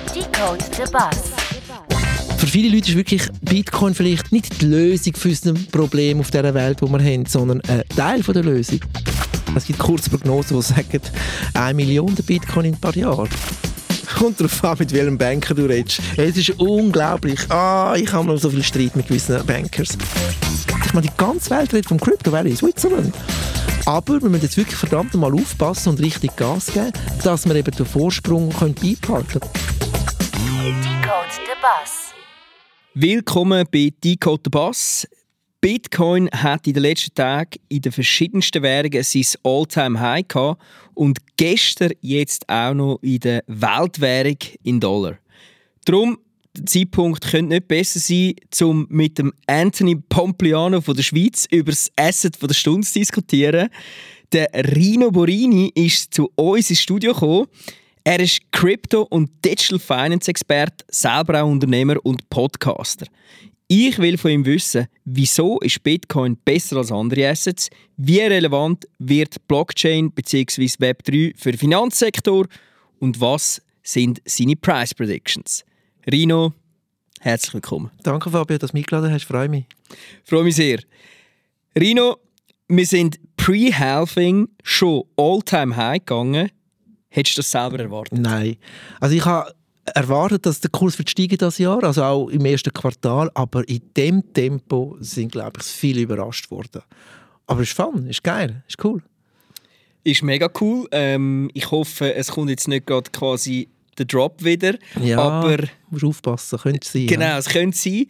Decode the Bus. Für viele Leute ist wirklich Bitcoin vielleicht nicht die Lösung für unser Problem auf dieser Welt, die wir haben, sondern ein Teil der Lösung. Es gibt Kurzprognosen, die sagen, 1 Million Bitcoin in ein paar Jahren. Kommt darauf an, mit welchem Banker du redest. Es ist unglaublich. Ich habe mal so viel Streit mit gewissen Bankers. Ich meine, die ganze Welt redet vom Crypto Valley, Switzerland. Aber wir müssen jetzt wirklich verdammt mal aufpassen und richtig Gas geben, dass wir eben den Vorsprung beibehalten können. Decode the Bus. Willkommen bei Decode the Bus. Bitcoin hat in den letzten Tagen in den verschiedensten Währungen sein All-Time-High gehabt und gestern jetzt auch noch in der Weltwährung in Dollar. Darum, der Zeitpunkt könnte nicht besser sein, um mit dem Anthony Pompliano von der Schweiz über das Asset der Stunde zu diskutieren. Der Rino Borini ist zu uns ins Studio gekommen. Er ist Crypto- und Digital Finance-Experte, selber auch Unternehmer und Podcaster. Ich will von ihm wissen, wieso ist Bitcoin besser als andere Assets, wie relevant wird Blockchain bzw. Web3 für den Finanzsektor und was sind seine Price Predictions. Rino, herzlich willkommen. Danke Fabio, dass du mich eingeladen hast, freue mich. Freue mich sehr. Rino, wir sind pre-Halving schon All-Time-High gegangen. Hättest du das selber erwartet? Nein. Also ich habe erwartet, dass der Kurs wird steigen dieses Jahr, also auch im ersten Quartal, aber in dem Tempo sind, glaube ich, viele überrascht worden. Aber es ist fun, ist geil, ist cool. Ist mega cool. Ich hoffe, es kommt jetzt nicht gerade quasi der Drop wieder. Ja, aber musst aufpassen, könnte es sein. Genau, ja. es könnte sein.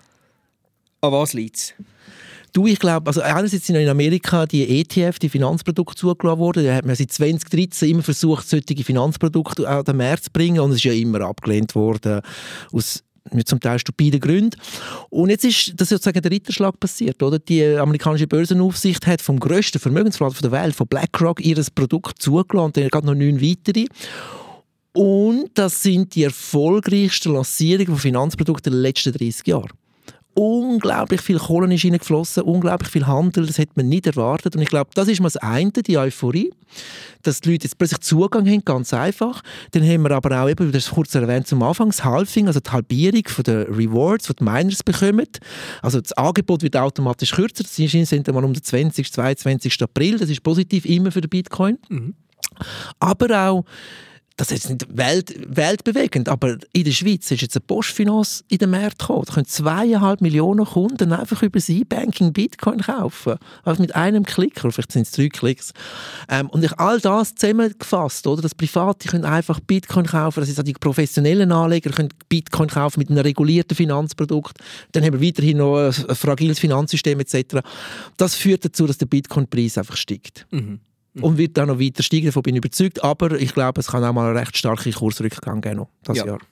An was liegt es? Du, ich glaube, also einerseits sind in Amerika die ETF, die Finanzprodukte zugelassen worden. Da hat man seit 2013 immer versucht, solche Finanzprodukte an den Markt zu bringen und es ist ja immer abgelehnt worden aus zum Teil stupiden Gründen. Und jetzt ist das sozusagen der Ritterschlag passiert, oder? Die amerikanische Börsenaufsicht hat vom grössten Vermögensverwalter der Welt, von BlackRock, ihr Produkt zugelassen und dann gerade noch 9 weitere. Und das sind die erfolgreichsten Lancierungen von Finanzprodukten der letzten 30 Jahre. Unglaublich viel Kohle ist reingeflossen, unglaublich viel Handel, das hätte man nicht erwartet. Und ich glaube, das ist mal das eine, die Euphorie, dass die Leute jetzt plötzlich Zugang haben, ganz einfach. Dann haben wir aber auch, eben, das kurz erwähnt zum Anfang, das Halving, also die Halbierung der Rewards, die die Miners bekommen. Also das Angebot wird automatisch kürzer, das sind einmal um den 20. 22. April, das ist positiv immer für den Bitcoin. Mhm. Aber auch, das ist nicht weltbewegend, aber in der Schweiz ist jetzt eine Postfinance in den Markt gekommen. Da können 2,5 Millionen Kunden einfach über das E-Banking Bitcoin kaufen. Also mit einem Klick, oder vielleicht sind es 3 Klicks. Und all das zusammengefasst, oder? Dass Private können einfach Bitcoin kaufen, das ist auch die professionellen Anleger können Bitcoin kaufen mit einem regulierten Finanzprodukt. Dann haben wir weiterhin noch ein fragiles Finanzsystem etc. Das führt dazu, dass der Bitcoin-Preis einfach steigt. Mhm. Und wird dann noch weiter steigen, davon bin ich überzeugt. Aber ich glaube, es kann auch mal eine recht starke Kursrückgang geben dieses Jahr.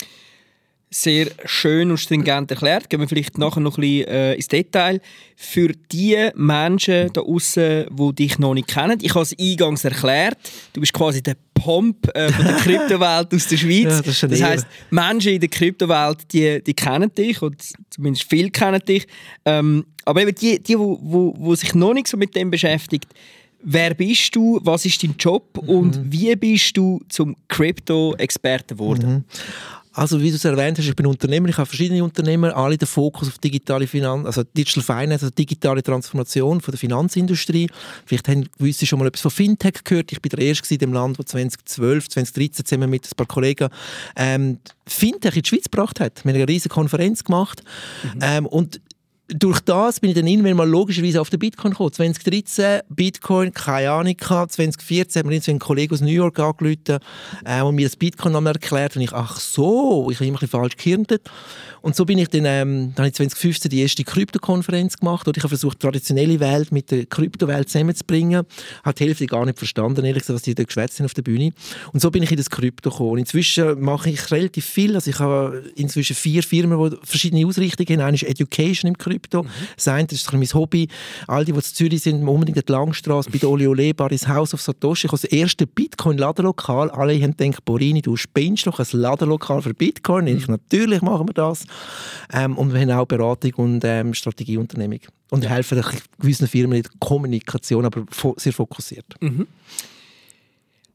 Sehr schön und stringent erklärt. Gehen wir vielleicht nachher noch ein bisschen ins Detail. Für die Menschen da draussen, die dich noch nicht kennen, ich habe es eingangs erklärt, du bist quasi der Pomp von der Kryptowelt aus der Schweiz. Ja, das heisst, Menschen in der Kryptowelt, die kennen dich, oder zumindest viele kennen dich. Aber eben die sich noch nicht so mit dem beschäftigt, wer bist du, was ist dein Job und wie bist du zum Crypto-Experten geworden? Also wie du es erwähnt hast, ich bin Unternehmer, ich habe verschiedene Unternehmer, alle den Fokus auf digitale also Digital Finance, also digitale Transformation von der Finanzindustrie. Vielleicht haben gewisse schon mal etwas von Fintech gehört. Ich bin der Erste in dem Land, der 2012, 2013 zusammen mit ein paar Kollegen Fintech in die Schweiz gebracht hat. Wir haben eine riesige Konferenz gemacht und durch das bin ich dann irgendwann mal logischerweise auf den Bitcoin gekommen. 2013 Bitcoin, keine Ahnung gehabt. 2014 hat mir einen Kollege aus New York angerufen und mir das Bitcoin nochmal erklärt. Und ich, ach so, ich habe immer ein bisschen falsch gehirnt. Und so bin ich dann, habe ich 2015 die erste Krypto-Konferenz gemacht. Und ich habe versucht, die traditionelle Welt mit der Kryptowelt zusammenzubringen. Habe die Hälfte gar nicht verstanden, ehrlich gesagt, was die da geschwätzt haben auf der Bühne. Und so bin ich in das Krypto gekommen. Und inzwischen mache ich relativ viel. Also ich habe inzwischen 4 Firmen, die verschiedene Ausrichtungen haben. Eine ist Education im Krypto. Das eine ist mein Hobby. All die in Zürich sind, unbedingt in die Langstrasse, bei der Oli Ole Bar, ins House of Satoshi. Ich habe das erste Bitcoin-Ladenlokal. Alle haben gedacht, Borini, du spinnst doch, ein Ladenlokal für Bitcoin. Natürlich machen wir das. Und wir haben auch Beratung und Strategieunternehmung. Und wir helfen gewissen Firmen in der Kommunikation, aber sehr fokussiert. Mhm.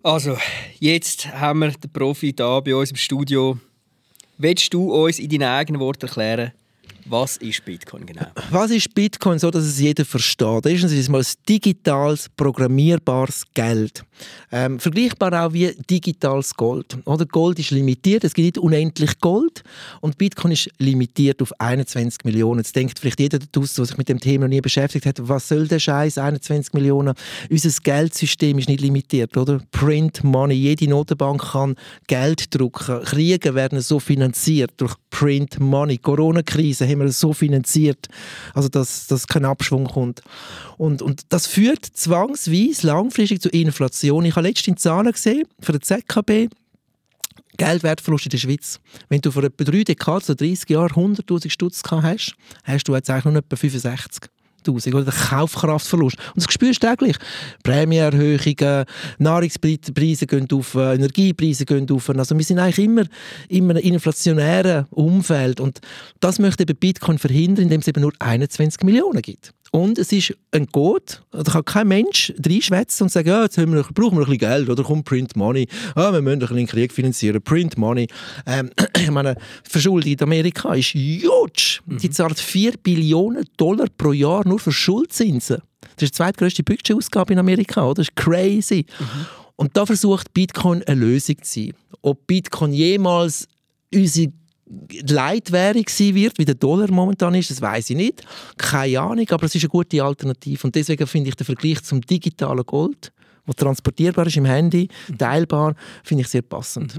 Also, jetzt haben wir den Profi hier bei uns im Studio. Willst du uns in deinen eigenen Worten erklären, was ist Bitcoin genau? Was ist Bitcoin, so dass es jeder versteht? Erstens ist es mal ein digitales, programmierbares Geld. Vergleichbar auch wie digitales Gold. Oder Gold ist limitiert, es gibt nicht unendlich Gold. Und Bitcoin ist limitiert auf 21 Millionen. Jetzt denkt vielleicht jeder daraus, der sich mit dem Thema noch nie beschäftigt hat, was soll der Scheiß 21 Millionen? Unser Geldsystem ist nicht limitiert, oder? Print Money, jede Notenbank kann Geld drucken. Kriege werden so finanziert durch Print Money. Corona-Krise haben wir so finanziert, also dass kein Abschwung kommt. Und das führt zwangsweise langfristig zu Inflation. Ich habe letztens Zahlen gesehen von der ZKB. Geldwertverlust in der Schweiz. Wenn du vor etwa 3 Dekaden, so 30 Jahren, 100'000 Stutz gehabt hast, hast du jetzt eigentlich nur etwa 65'000. Oder der Kaufkraftverlust. Und das spürst du täglich. Prämienerhöhungen, Nahrungspreise gehen auf, Energiepreise gehen auf. Also wir sind eigentlich immer in einem inflationären Umfeld. Und das möchte eben Bitcoin verhindern, indem es eben nur 21 Millionen gibt. Und es ist ein Code, da kann kein Mensch reinschwätzen und sagen, ja, jetzt brauchen wir ein bisschen Geld, oder kommt Print Money, wir müssen ein bisschen den Krieg finanzieren, Print Money. Ich meine, die Verschuldung in Amerika ist huge. Die zahlt $4 Billionen pro Jahr nur für Schuldzinsen. Das ist die zweitgrößte Budgetausgabe in Amerika, oder? Das ist crazy. Und da versucht Bitcoin eine Lösung zu sein. Ob Bitcoin jemals unsere Leitwährung sein wird, wie der Dollar momentan ist, das weiss ich nicht. Keine Ahnung, aber es ist eine gute Alternative. Und deswegen finde ich den Vergleich zum digitalen Gold, das transportierbar ist im Handy, teilbar, finde ich sehr passend.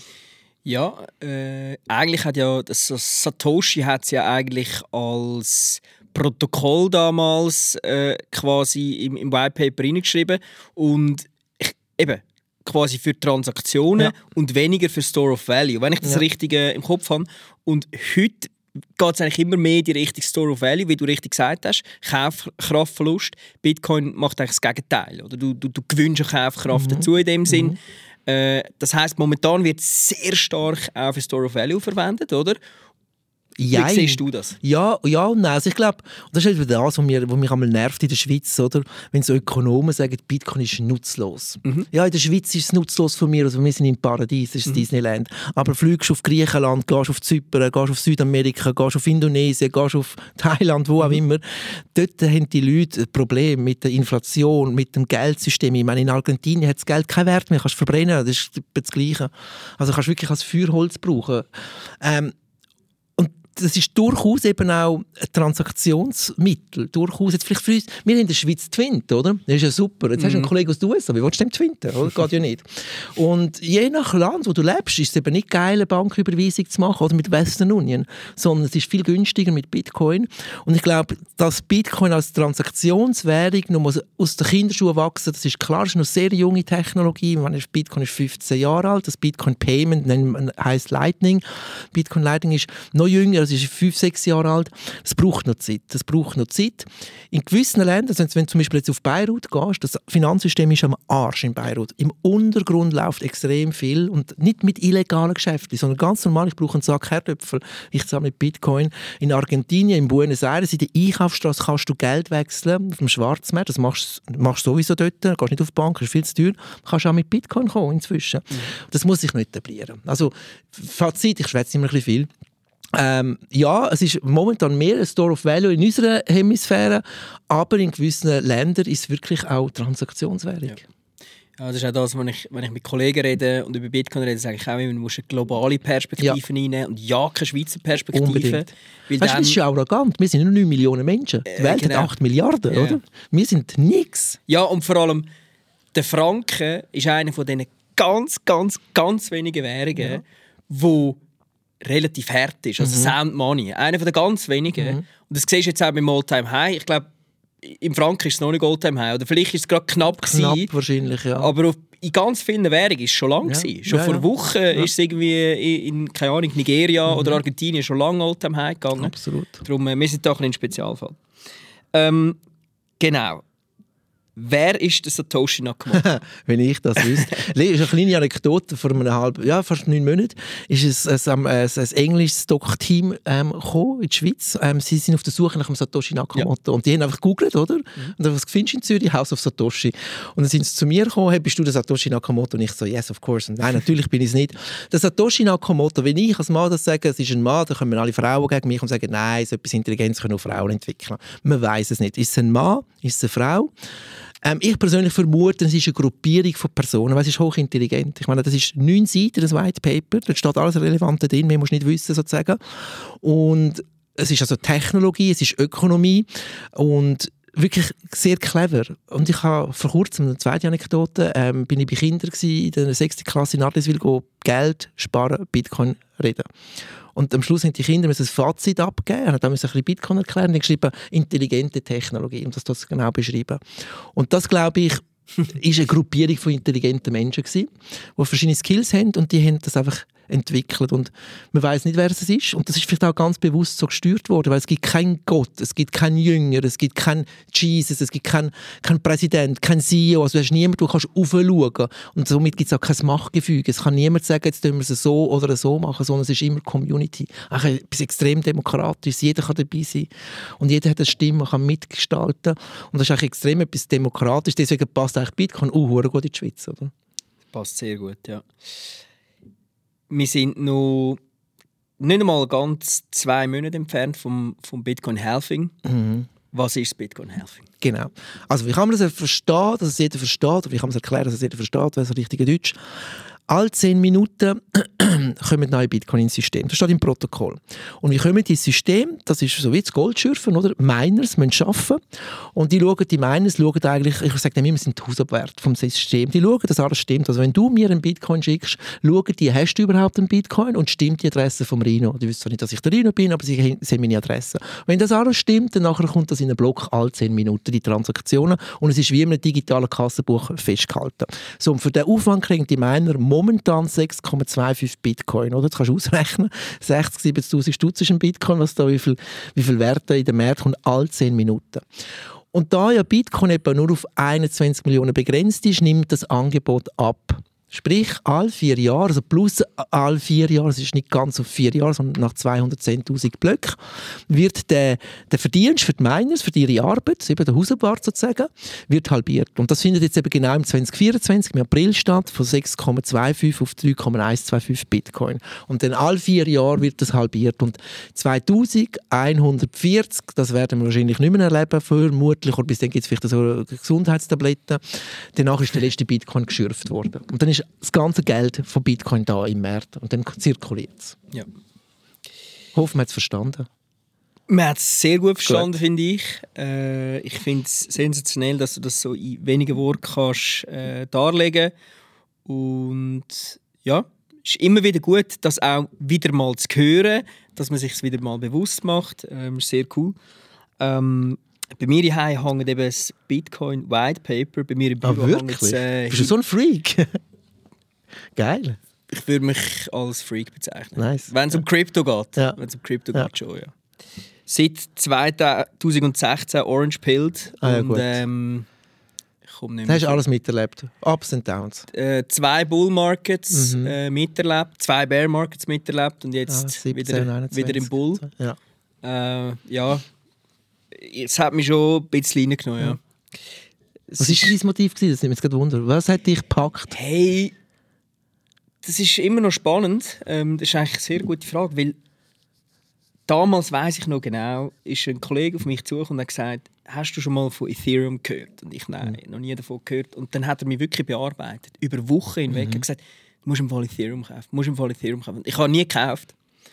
Ja, eigentlich hat ja Satoshi hat es ja eigentlich als Protokoll damals quasi im White Paper reingeschrieben und eben quasi für Transaktionen und weniger für Store of Value, wenn ich das richtig im Kopf habe. Und heute geht es eigentlich immer mehr in die Richtung Store of Value, wie du richtig gesagt hast. Kaufkraftverlust. Bitcoin macht eigentlich das Gegenteil. Oder? Du gewinnst eine Kaufkraft dazu in dem Sinn. Das heisst, momentan wird sehr stark auch für Store of Value verwendet, oder? Wie siehst du das? Ja und nein. Also ich glaube, das ist das, was mich einmal nervt in der Schweiz, oder? Wenn so Ökonomen sagen, Bitcoin ist nutzlos. Ja, in der Schweiz ist es nutzlos von mir, also wir sind im Paradies, das ist Disneyland. Aber fliegst auf Griechenland, gehst auf Zypern, gehst auf Südamerika, gehst auf Indonesien, gehst auf Thailand, wo auch immer. Dort haben die Leute ein Problem mit der Inflation, mit dem Geldsystem. Ich meine, in Argentinien hat das Geld keinen Wert mehr, kannst du verbrennen, das ist das Gleiche. Also kannst du wirklich als Feuerholz brauchen. Das ist durchaus eben auch ein Transaktionsmittel. Durchaus. Jetzt vielleicht für uns, wir in der Schweiz twinten, oder? Das ist ja super. Jetzt hast du einen Kollegen aus den USA, wie willst du dem twinten? Oder? Geht ja nicht. Und je nach Land, wo du lebst, ist es eben nicht geil, eine Banküberweisung zu machen oder mit Western Union, sondern es ist viel günstiger mit Bitcoin. Und ich glaube, dass Bitcoin als Transaktionswährung noch aus den Kinderschuhen wachsen, das ist klar, das ist noch sehr junge Technologie. Ich meine, Bitcoin ist 15 Jahre alt, das Bitcoin Payment heisst Lightning. Bitcoin Lightning ist noch jünger, das ist 5-6 Jahre alt. Es braucht noch Zeit. In gewissen Ländern, also wenn du zum Beispiel jetzt auf Beirut gehst, das Finanzsystem ist am Arsch in Beirut. Im Untergrund läuft extrem viel und nicht mit illegalen Geschäften, sondern ganz normal, ich brauche einen Sack Herdöpfel, ich zahle mit Bitcoin. In Argentinien, in Buenos Aires, in der Einkaufsstraße kannst du Geld wechseln auf dem Schwarzmarkt, das machst du sowieso dort, gehst nicht auf die Bank, das ist viel zu teur, kannst auch mit Bitcoin kommen inzwischen. Das muss sich noch etablieren. Also Fazit, ich schwätze immer ein bisschen viel. Ja, es ist momentan mehr ein Store of Value in unserer Hemisphäre, aber in gewissen Ländern ist es wirklich auch Transaktionswährung. Ja, das ist auch das, wenn ich mit Kollegen rede und über Bitcoin rede, sage ich auch immer, man muss eine globale Perspektive reinnehmen und keine Schweizer Perspektive. Unbedingt. Weißt du, das ist ja arrogant. Wir sind nur 9 Millionen Menschen. Die Welt hat 8 Milliarden, oder? Wir sind nichts. Ja, und vor allem, der Franken ist einer von diesen ganz, ganz, ganz wenigen Währungen, wo relativ hart ist, also Sound Money. Einer von den ganz wenigen. Und das siehst du jetzt auch beim All-Time High. Ich glaube, im Franken ist es noch nicht All-Time High. Oder vielleicht ist es gerade knapp gewesen. Wahrscheinlich, ja. Aber in ganz vielen Währungen ist es schon lange gewesen. Schon vor Wochen ist es irgendwie in keine Ahnung, Nigeria oder Argentinien schon lange All-Time High gegangen. Absolut. Darum, wir sind doch ein Spezialfall. Genau. Wer ist der Satoshi Nakamoto? Wenn ich das wüsste. Das ist eine kleine Anekdote. Vor fast 9 Monaten ist ein englisches Doc-Team gekommen in die Schweiz. Sie sind auf der Suche nach dem Satoshi Nakamoto. Ja. Und die haben einfach gegoogelt, oder? Und was findest du in Zürich? House of Satoshi. Und dann sind sie zu mir gekommen, hey, bist du der Satoshi Nakamoto? Und ich so, yes, of course. Und nein, natürlich bin ich es nicht. Der Satoshi Nakamoto, wenn ich als Mann das sage, es ist ein Mann, dann kommen alle Frauen gegen mich und sagen, nein, so etwas Intelligenz können auch Frauen entwickeln. Man weiß es nicht. Ist es ein Mann? Ist es eine Frau? Ich persönlich vermute, es ist eine Gruppierung von Personen, weil es ist hochintelligent. Ich meine, das ist 9 Seiten, das White Paper, da steht alles Relevante drin, mehr musst du nicht wissen, sozusagen. Und es ist also Technologie, es ist Ökonomie und wirklich sehr clever. Und ich habe vor kurzem, eine zweite Anekdote, bin ich bei Kindern in der 6. Klasse in Adliswil, Geld sparen, Bitcoin reden. Und am Schluss haben die Kinder ein Fazit abgeben. Er hat ein bisschen Bitcoin erklärt und geschrieben, intelligente Technologie. Und das genau beschrieben. Und das, glaube ich, ist eine Gruppierung von intelligenten Menschen gewesen, die verschiedene Skills haben und die haben das einfach entwickelt und man weiß nicht, wer es ist und das ist vielleicht auch ganz bewusst so gesteuert worden, weil es gibt keinen Gott, es gibt keinen Jünger, es gibt keinen Jesus, es gibt keinen Präsident, keinen CEO, also du hast niemanden, du kannst raufschauen und somit gibt es auch kein Machtgefüge. Es kann niemand sagen, jetzt tun wir es so oder so machen, sondern es ist immer Community. Etwas extrem demokratisch, jeder kann dabei sein und jeder hat eine Stimme, kann mitgestalten und das ist eigentlich extrem etwas demokratisch, deswegen passt eigentlich Bitcoin auch gut in die Schweiz, oder? Passt sehr gut, ja. Wir sind noch nicht einmal ganz 2 Monate entfernt vom Bitcoin Halving. Mhm. Was ist das Bitcoin Halving? Genau. Also wie kann man das verstehen, dass es jeder versteht, oder wie kann man es erklären, dass es jeder versteht, weil es richtige Deutsch. Alle 10 Minuten kommen neue Bitcoin ins System. Das steht im Protokoll. Und wie kommen die ins System? Das ist so wie das Goldschürfen, oder? Miners müssen arbeiten. Und die Miners schauen eigentlich, ich sage immer, wir sind die Hausabwerte vom System. Die schauen, dass alles stimmt. Also wenn du mir einen Bitcoin schickst, schauen die, hast du überhaupt einen Bitcoin und stimmt die Adresse vom Rhino. Die wissen zwar nicht, dass ich der Rhino bin, aber sie sehen meine Adresse. Wenn das alles stimmt, dann nachher kommt das in einen Block alle 10 Minuten, die Transaktionen. Und es ist wie in einem digitalen Kassenbuch festgehalten. So, und für den Aufwand kriegen die Miner momentan 6,25 Bitcoin, oder? Das kannst du ausrechnen. 60.000, 70.000 Stutz ist ein Bitcoin, was da wie viel Werte in den Markt kommt, alle 10 Minuten. Und da ja Bitcoin etwa nur auf 21 Millionen begrenzt ist, nimmt das Angebot ab. Sprich, alle 4 Jahre, also plus alle 4 Jahre, es ist nicht ganz auf 4 Jahre, sondern nach 210'000 Blöcken, wird der Verdienst für die Miners, für ihre Arbeit, eben der Hausabwart sozusagen, wird halbiert. Und das findet jetzt eben genau im 2024, im April statt, von 6,25 auf 3,125 Bitcoin. Und dann alle 4 Jahre wird das halbiert. Und 2140, das werden wir wahrscheinlich nicht mehr erleben, vermutlich, oder bis dann gibt es vielleicht so Gesundheitstabletten. Danach ist der letzte Bitcoin geschürft worden. Und dann ist das ganze Geld von Bitcoin da im Markt und dann zirkuliert es. Ja. Hoffen, man hat es verstanden. Man hat es sehr gut verstanden, finde ich. Ich finde es sensationell, dass du das so in wenigen Worten kannst, darlegen. Und ja, es ist immer wieder gut, das auch wieder mal zu hören, dass man sich es wieder mal bewusst macht. Ist sehr cool. Bei mir hier hängt eben das Bitcoin White Paper. Bei mir im Büro wirklich? Bist du so ein Freak? Geil. Ich würde mich als Freak bezeichnen. Nice. Wenn es um Krypto geht. Ja. Wenn es um Krypto geht, schon, ja. Seit 2016 Orange Pilled. Ja, und gut. Ich komme nicht mehr. Hast du alles miterlebt? Ups and Downs? 2 Bull Markets miterlebt, 2 Bear Markets miterlebt und jetzt 17, wieder im Bull. Ja. Ja. Es hat mich schon ein bisschen reingenommen, ja. Was war dein Motiv? Das nimmt mich jetzt gerade Wunder. Was hat dich gepackt? Hey, das ist immer noch spannend. Das ist eigentlich eine sehr gute Frage, weil damals, weiss ich noch genau, ist ein Kollege auf mich zugekommen und hat gesagt, hast du schon mal von Ethereum gehört? Und ich, nein, noch nie davon gehört. Und dann hat er mich wirklich bearbeitet. Über Wochen hinweg. Er hat gesagt, du musst im Fall Ethereum kaufen. Ich habe nie gekauft.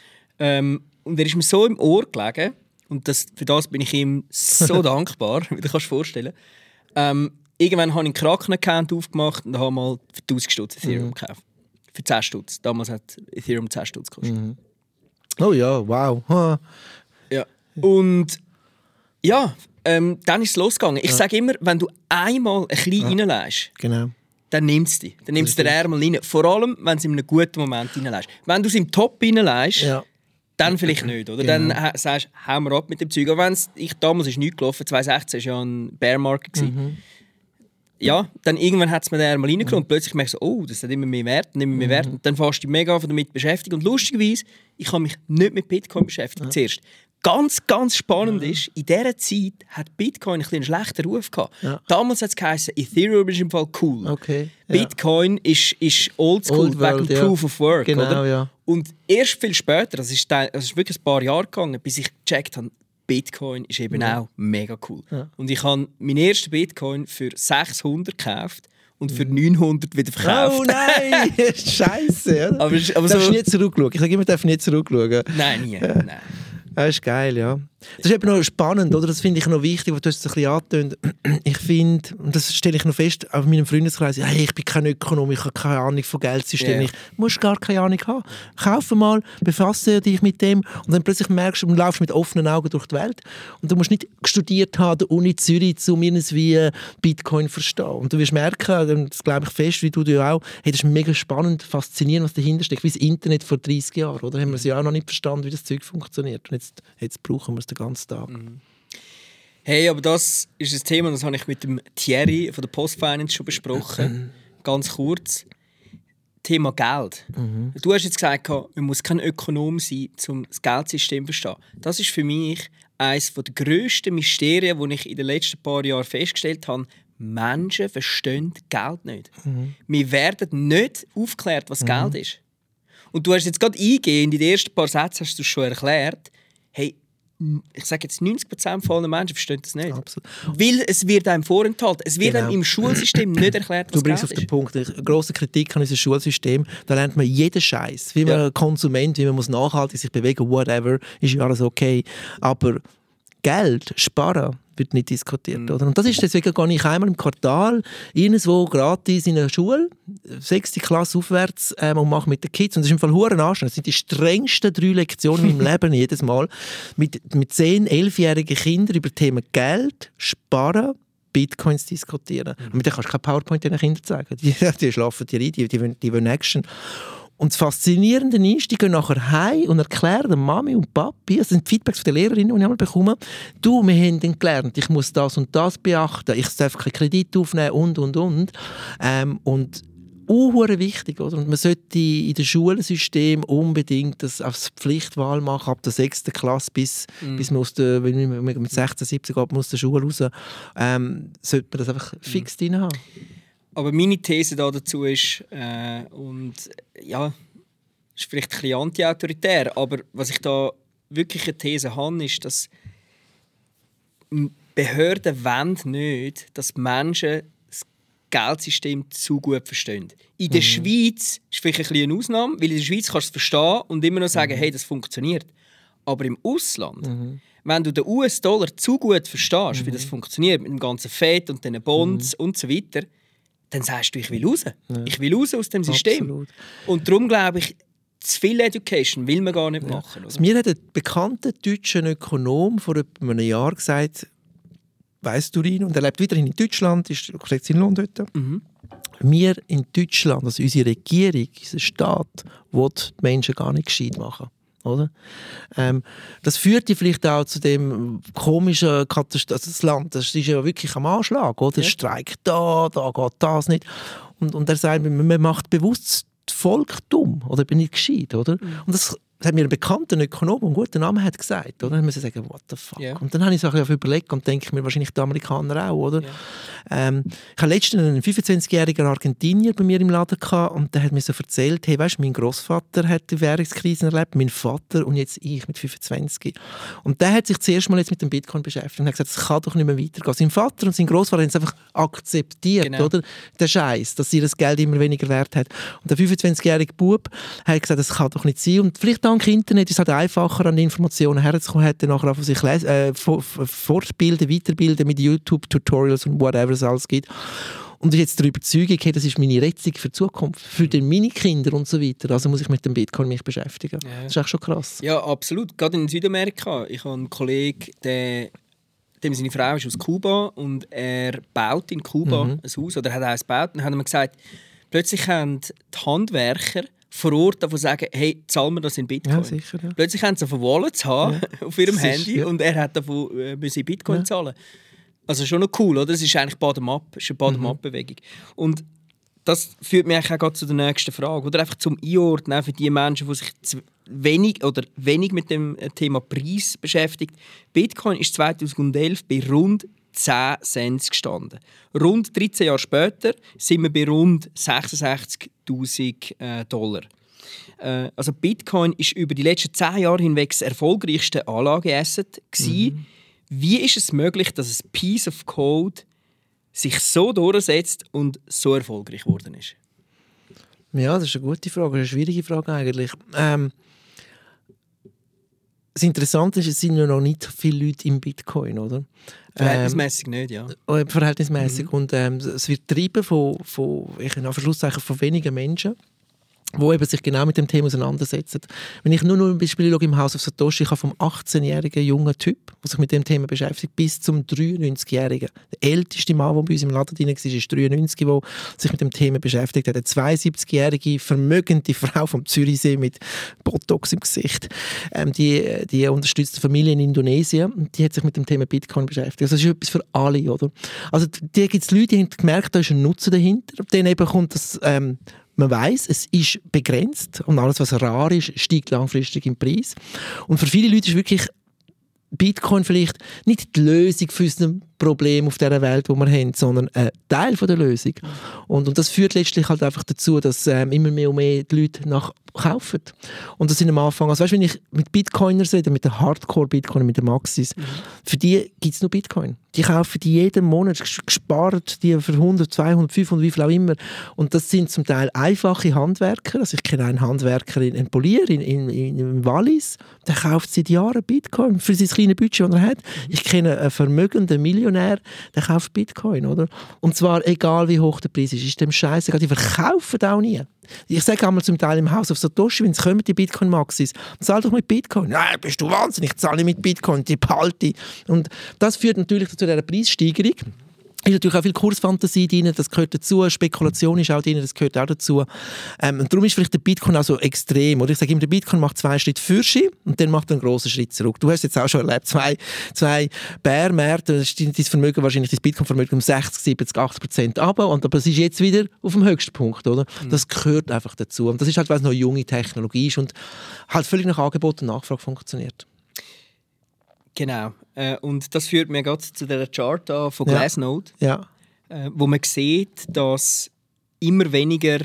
Und er ist mir so im Ohr gelegen. Und für das bin ich ihm so dankbar, wie du kannst vorstellen. Irgendwann habe ich einen Kraken-Account aufgemacht und habe mal für 1000 Stutz Ethereum gekauft. Für 10 Stutz. Damals hat Ethereum 10 Stutz gekostet. Oh ja, wow. Ja. Und ja, dann ist es losgegangen. Ich sage immer, wenn du einmal ein bisschen reinlässt, genau, dann nimmst du dich. Dann nimmst du den Ärmel rein. Vor allem, wenn du es in einem guten Moment reinlässt. Wenn du es im Top reinlässt, dann vielleicht nicht. Oder? Genau. Dann sagst du, hau mir ab mit dem Zeug. Aber damals ist nichts gelaufen. 2016 war ja ein Bear Market. ja, dann irgendwann hat es mir den mal reingenommen und plötzlich merke ich so, oh, das hat immer mehr Wert, Und dann fährst du dich mega damit beschäftigen. Und lustigerweise, ich habe mich nicht mit Bitcoin beschäftigt zuerst. Ganz, ganz spannend ist, in dieser Zeit hat Bitcoin ein bisschen einen schlechten Ruf gehabt. Ja. Damals hat es geheißen, Ethereum ist im Fall cool. Okay, Bitcoin ist oldschool, wegen Proof of Work. Genau, oder? Ja. Und erst viel später, das ist wirklich ein paar Jahre gegangen, bis ich gecheckt habe, Bitcoin ist eben auch mega cool. Ja. Und ich habe meinen ersten Bitcoin für 600 gekauft und für 900 wieder verkauft. Oh nein! Scheiße! Aber darfst du nicht zurückschauen? Ich sage immer, darf nicht zurückschauen. Nein, nie. Nein. Das ist geil, ja. Das ist eben noch spannend, oder? Das finde ich noch wichtig, was du hast es ein bisschen angetönt. Ich finde, und das stelle ich noch fest, auch in meinem Freundeskreis, hey, ich bin kein Ökonom, ich habe keine Ahnung von Geldsystemen. Yeah. Ich muss gar keine Ahnung haben. Kaufe mal, befasse dich mit dem und dann plötzlich merkst du, du laufst mit offenen Augen durch die Welt und du musst nicht studiert haben an der Uni Zürich, um irgendwie Bitcoin zu verstehen. Und du wirst merken, das glaube ich fest, wie du auch, hey, das ist mega spannend, faszinierend, was dahinter steckt, wie das Internet vor 30 Jahren, oder? Haben wir es ja auch noch nicht verstanden, wie das Zeug funktioniert. Und jetzt brauchen wir es den ganzen Tag. Hey, aber das ist ein Thema, das habe ich mit dem Thierry von der Postfinance schon besprochen. Ganz kurz. Thema Geld. Du hast jetzt gesagt, man muss kein Ökonom sein, um das Geldsystem zu verstehen. Das ist für mich eines der grössten Mysterien, die ich in den letzten paar Jahren festgestellt habe. Menschen verstehen Geld nicht. Wir werden nicht aufgeklärt, was Geld ist. Und du hast jetzt gerade eingehend, in den ersten paar Sätzen hast du es schon erklärt, hey, ich sage jetzt 90% von allen Menschen verstehen das nicht. Absolut. Weil es wird einem vorenthalten. Es wird einem im Schulsystem nicht erklärt, was du bringst Geld auf den Punkt. Eine grosse Kritik an unserem Schulsystem. Da lernt man jeden Scheiß. Wie man Konsument, wie man muss nachhaltig sich bewegen, whatever, ist ja alles okay. Aber Geld, Sparen, wird nicht diskutiert. Oder? Und das ist deswegen gar nicht einmal im Quartal irgendwo gratis in einer Schule, 6. Klasse aufwärts und mache mit den Kids. Und das ist im Fall verdammt anstrengend. Das sind die strengsten 3 Lektionen in meinem Leben jedes Mal. Mit 10-, 11-jährigen Kindern über Themen Geld, Sparen, Bitcoins diskutieren. Und mit denen kannst du kein PowerPoint den Kindern zeigen. Die schlafen dir ein, die wollen Action. Und das Faszinierende ist, die gehen nachher heim und erklären der Mami und Papi, das sind Feedbacks von den Lehrerinnen, die ich einmal bekomme, du, wir haben dann gelernt, ich muss das und das beachten, ich darf keinen Kredit aufnehmen und. Und wichtig, oder? Und man sollte in dem Schulsystem unbedingt das als Pflichtwahl machen, ab der 6. Klasse bis man wenn man mit 16, 17 geht, aus der Schule raus, sollte man das einfach fix drin haben. Aber meine These dazu ist, und ja, ist vielleicht ein bisschen anti-autoritär, aber was ich da wirklich eine These habe, ist, dass Behörden wollen nicht, dass Menschen das Geldsystem zu gut verstehen. In der Schweiz ist vielleicht ein bisschen eine Ausnahme, weil in der Schweiz kannst du es verstehen und immer noch sagen, hey, das funktioniert. Aber im Ausland, wenn du den US-Dollar zu gut verstehst, wie das funktioniert, mit dem ganzen Fed und den Bonds und so weiter, dann sagst du, ich will raus. Ja. Ich will raus aus dem System. Absolut. Und darum glaube ich, zu viel Education will man gar nicht machen. Oder? Also mir hat ein bekannter deutscher Ökonom vor etwa einem Jahr gesagt, weißt du ihn, und er lebt weiterhin in Deutschland, ist in London dort. Wir in Deutschland, also unsere Regierung, unser Staat, will die Menschen gar nicht gescheit machen. Oder? Das führt ja vielleicht auch zu dem komischen das Land, das ist ja wirklich am Anschlag, oder? Ja. Streik da geht das nicht. Und er sagt, man macht bewusst das Volk dumm oder bin ich gescheit, oder? Und das hat mir ein bekannter Ökonom, einen guten Namen hat gesagt, oder? Dann muss ich sagen, what the fuck? Yeah. Und dann habe ich es überlegt und denke mir, wahrscheinlich die Amerikaner auch, oder? Yeah. Ich hatte letztens einen 25-jährigen Argentinier bei mir im Laden gehabt, und der hat mir so erzählt, hey, weißt, mein Großvater hat die Währungskrise erlebt, mein Vater und jetzt ich mit 25. Und der hat sich zuerst mal jetzt mit dem Bitcoin beschäftigt und hat gesagt, das kann doch nicht mehr weitergehen. Sein Vater und sein Großvater haben es einfach akzeptiert, genau. Oder? Der Scheiß, dass ihr das Geld immer weniger wert hat. Und der 25-jährige Bub hat gesagt, das kann doch nicht sein. Und vielleicht dank Internet ist es halt einfacher, an die Informationen herzukommen, hat dann nachher auch sich fortbilden, weiterbilden mit YouTube-Tutorials und whatever es alles gibt. Und ich jetzt der Überzeugung, hey, das ist meine Rettung für die Zukunft, für meine Kinder und so weiter. Also muss ich mit dem Bitcoin mich beschäftigen. Ja. Das ist echt schon krass. Ja, absolut. Gerade in Südamerika. Ich habe einen Kollegen, dem seine Frau ist aus Kuba und er baut in Kuba ein Haus, oder hat eins gebaut. Und dann haben wir gesagt, plötzlich haben die Handwerker vor Ort davon sagen, hey, zahlen wir das in Bitcoin? Ja, sicher, ja. Plötzlich haben sie von Wallets auf ihrem Handy und er hat davon müssen Bitcoin zahlen. Also schon noch cool, oder? Es ist eigentlich Bottom-up, ist eine Bottom-up-Bewegung. Und das führt mich eigentlich auch gerade zu der nächsten Frage. Oder einfach zum Einordnen für die Menschen, die sich wenig mit dem Thema Preis beschäftigt. Bitcoin ist 2011 bei rund 10 Cent gestanden. Rund 13 Jahre später sind wir bei rund 66'000 Dollar. Also Bitcoin ist über die letzten 10 Jahre hinweg das erfolgreichste Anlageasset gewesen. Wie ist es möglich, dass ein Piece of Code sich so durchsetzt und so erfolgreich geworden ist? Ja, das ist eine gute Frage, eine schwierige Frage eigentlich. Das Interessante ist, es sind ja noch nicht viele Leute im Bitcoin, oder? Verhältnismäßig nicht, ja. Verhältnismäßig. Und es wird getrieben von wenigen Menschen, die eben sich genau mit dem Thema auseinandersetzen. Wenn ich nur ein Beispiel schaue im House of Satoshi, ich habe vom 18-jährigen jungen Typ, der sich mit dem Thema beschäftigt, bis zum 93-jährigen. Der älteste Mann, der bei uns im Laden drin war, ist 93, der sich mit dem Thema beschäftigt hat. Eine 72-jährige, vermögende Frau vom Zürichsee mit Botox im Gesicht. Die unterstützt Familie in Indonesien. Die hat sich mit dem Thema Bitcoin beschäftigt. Also das ist etwas für alle, oder? Also da gibt es Leute, die haben gemerkt, da ist ein Nutzen dahinter. Dann eben kommt das... Man weiss, es ist begrenzt und alles, was rar ist, steigt langfristig im Preis. Und für viele Leute ist wirklich Bitcoin vielleicht nicht die Lösung für unser Problem auf dieser Welt, die wir haben, sondern ein Teil von der Lösung. Und das führt letztlich halt einfach dazu, dass immer mehr und mehr die Leute kaufen. Und das sind am Anfang, also weißt, wenn ich mit Bitcoiners rede, mit den Hardcore-Bitcoinern, mit den Maxis, für die gibt es nur Bitcoin. Die kaufen die jeden Monat, gespart die für 100, 200, 500, wie viel auch immer. Und das sind zum Teil einfache Handwerker. Also ich kenne einen Handwerker in Polier, in Wallis, der kauft seit Jahren Bitcoin für sein kleines Budget, das er hat. Ich kenne einen vermögenden Millionär, der kauft Bitcoin, oder? Und zwar egal, wie hoch der Preis ist dem scheißegal, die verkaufen auch nie. Ich sage einmal zum Teil im House of Satoshi, wenn es kommen, die Bitcoin-Maxis, zahl doch mit Bitcoin. Nein, bist du wahnsinnig, ich zahle mit Bitcoin, die behalte ich. Und das führt natürlich zu dieser Preissteigerung. Es ist natürlich auch viel Kursfantasie drin, das gehört dazu, Spekulation ist auch drin, das gehört auch dazu. Und darum ist vielleicht der Bitcoin auch so extrem. Oder ich sage immer, der Bitcoin macht 2 Schritte für sich und dann macht er einen grossen Schritt zurück. Du hast jetzt auch schon erlebt, zwei Bärmärkte, da ist dein Vermögen, wahrscheinlich dein Bitcoin-Vermögen um 60, 70, 80% runter, aber es ist jetzt wieder auf dem höchsten Punkt. Oder? Das gehört einfach dazu. Und das ist halt, weil es noch junge Technologie ist und halt völlig nach Angebot und Nachfrage funktioniert. Genau. Und das führt mir gerade zu der Chart von Glassnode, wo man sieht, dass immer weniger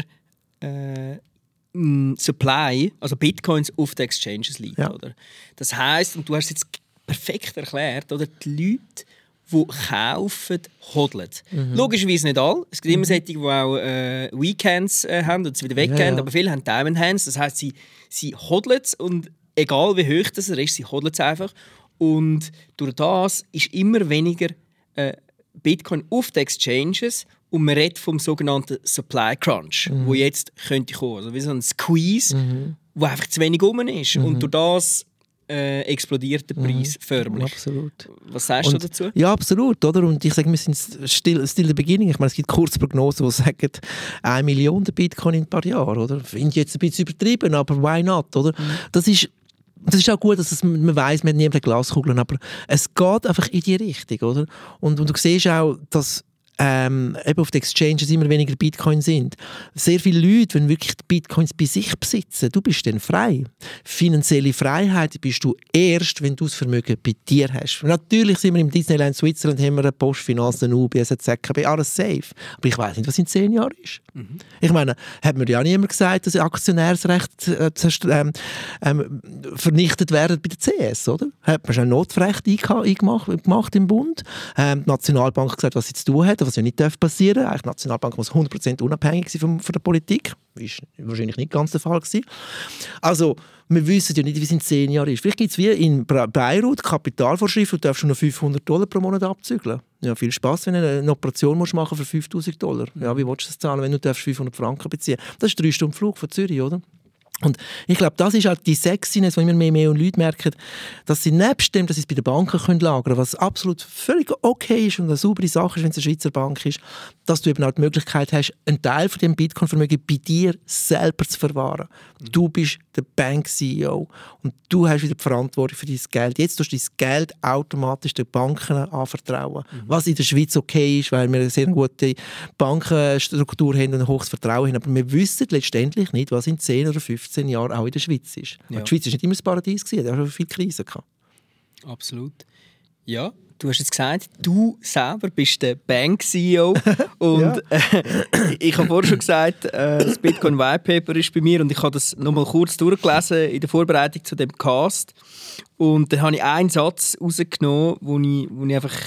Supply, also Bitcoins auf den Exchanges liegt. Ja. Oder? Das heisst, und du hast es jetzt perfekt erklärt, oder, die Leute, die kaufen, hodeln. Logischerweise nicht alle. Es gibt immer solche, die auch Weekends haben und es wieder weggehen, aber viele haben Diamond Hands. Das heisst, sie hodeln es und egal wie hoch das ist, sie hodeln es einfach. Und durch das ist immer weniger Bitcoin auf den Exchanges und man redet vom sogenannten Supply Crunch, wo jetzt könnte kommen. Also wie so ein Squeeze, wo einfach zu wenig rum ist. Und durch das explodiert der Preis förmlich. Absolut. Was sagst du dazu? Ja, absolut. Oder? Und ich sage, wir sind still the beginning. Ich meine, es gibt Kurzprognosen, die sagen, 1 Million Bitcoin in ein paar Jahren. Oder? Finde ich jetzt ein bisschen übertrieben, aber why not? Oder? Das ist auch gut, dass man weiss, man hat nie eine Glaskugel, aber es geht einfach in die Richtung, oder? Und du siehst auch, dass eben auf den Exchanges immer weniger Bitcoin sind. Sehr viele Leute, wenn wirklich die Bitcoins bei sich besitzen, du bist dann frei. Finanzielle Freiheit bist du erst, wenn du das Vermögen bei dir hast. Natürlich sind wir im Disneyland Switzerland, haben wir eine Postfinance, eine UBS, eine ZKB, alles safe. Aber ich weiss nicht, was in 10 Jahren ist. Ich meine, hat mir ja niemand gesagt, dass Aktionärsrecht vernichtet werden bei der CS, oder? Hat man schon ein Notrecht gemacht im Bund. Die Nationalbank hat gesagt, was sie zu tun hat, was ja nicht passieren darf. Die Nationalbank muss 100% unabhängig sein von der Politik. Das war wahrscheinlich nicht ganz der Fall gewesen. Also, wir wissen ja nicht, wie es in 10 Jahren ist. Vielleicht gibt es wie in Beirut Kapitalvorschriften, du darfst schon noch $500 pro Monat abzügeln. Ja, viel Spass, wenn du eine Operation machen musst für $5'000. Ja, wie willst du das zahlen, wenn du 500 Franken beziehen darfst? Das ist 3 Stunden Flug von Zürich, oder? Und ich glaube, das ist halt die Sexiness, wo immer mehr und Leute merken, dass sie nebst dem, dass sie es bei den Banken lagern können, was absolut völlig okay ist und eine saubere Sache ist, wenn es eine Schweizer Bank ist, dass du eben auch die Möglichkeit hast, einen Teil von dem Bitcoin-Vermögen bei dir selber zu verwahren. Du bist der Bank-CEO und du hast wieder die Verantwortung für dein Geld. Jetzt tust du dein Geld automatisch den Banken anvertrauen. Was in der Schweiz okay ist, weil wir eine sehr gute Bankenstruktur haben und ein hohes Vertrauen haben. Aber wir wissen letztendlich nicht, was in 10 oder 15 Jahren auch in der Schweiz ist. Ja. Die Schweiz war nicht immer ein Paradies, da hat schon viele Krisen gehabt. Absolut. Ja, du hast jetzt gesagt, du selber bist der Bank-CEO und ich habe vorhin schon gesagt, das Bitcoin White Paper ist bei mir und ich habe das nochmal kurz durchgelesen in der Vorbereitung zu dem Cast und dann habe ich einen Satz rausgenommen, wo ich einfach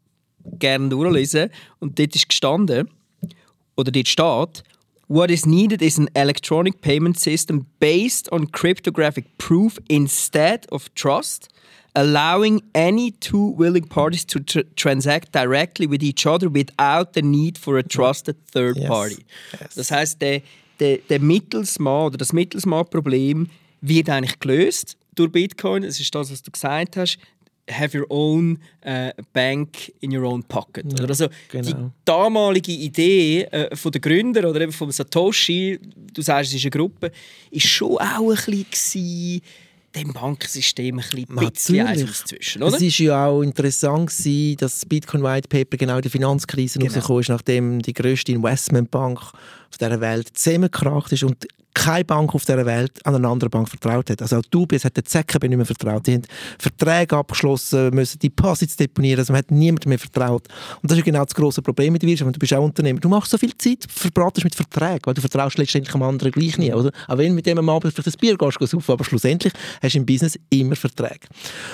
gerne durchlese und dort ist gestanden, oder dort steht: What is needed is an electronic payment system based on cryptographic proof instead of trust, allowing any two willing parties to transact directly with each other without the need for a trusted third party. Yes. Das heisst, der Mittelsmann oder das Mittelsmann-Problem wird eigentlich gelöst durch Bitcoin. Das ist das, was du gesagt hast. Have your own bank in your own pocket. Ja, also genau. Die damalige Idee von den Gründern oder eben von Satoshi, du sagst, es ist eine Gruppe, ist schon auch ein bisschen dem Bankensystem ein bisschen eins zwischen, oder? Es war ja auch interessant, dass das Bitcoin White Paper genau in der Finanzkrise rausgekommen ist, nachdem die grösste Investmentbank auf dieser Welt zusammengekracht ist und keine Bank auf dieser Welt an eine andere Bank vertraut hat. Also auch die UBS hat der ZKB nicht mehr vertraut. Die haben Verträge abgeschlossen, müssen Deposits deponieren, also man hat niemandem mehr vertraut. Und das ist genau das grosse Problem mit der Wirtschaft. Du bist auch Unternehmer. Du machst so viel Zeit, verbratest mit Verträgen, weil du vertraust letztendlich dem anderen gleich nie. Oder? Auch wenn du mit dem am Abend vielleicht ein Bier gehst, aber schlussendlich hast du im Business immer Verträge.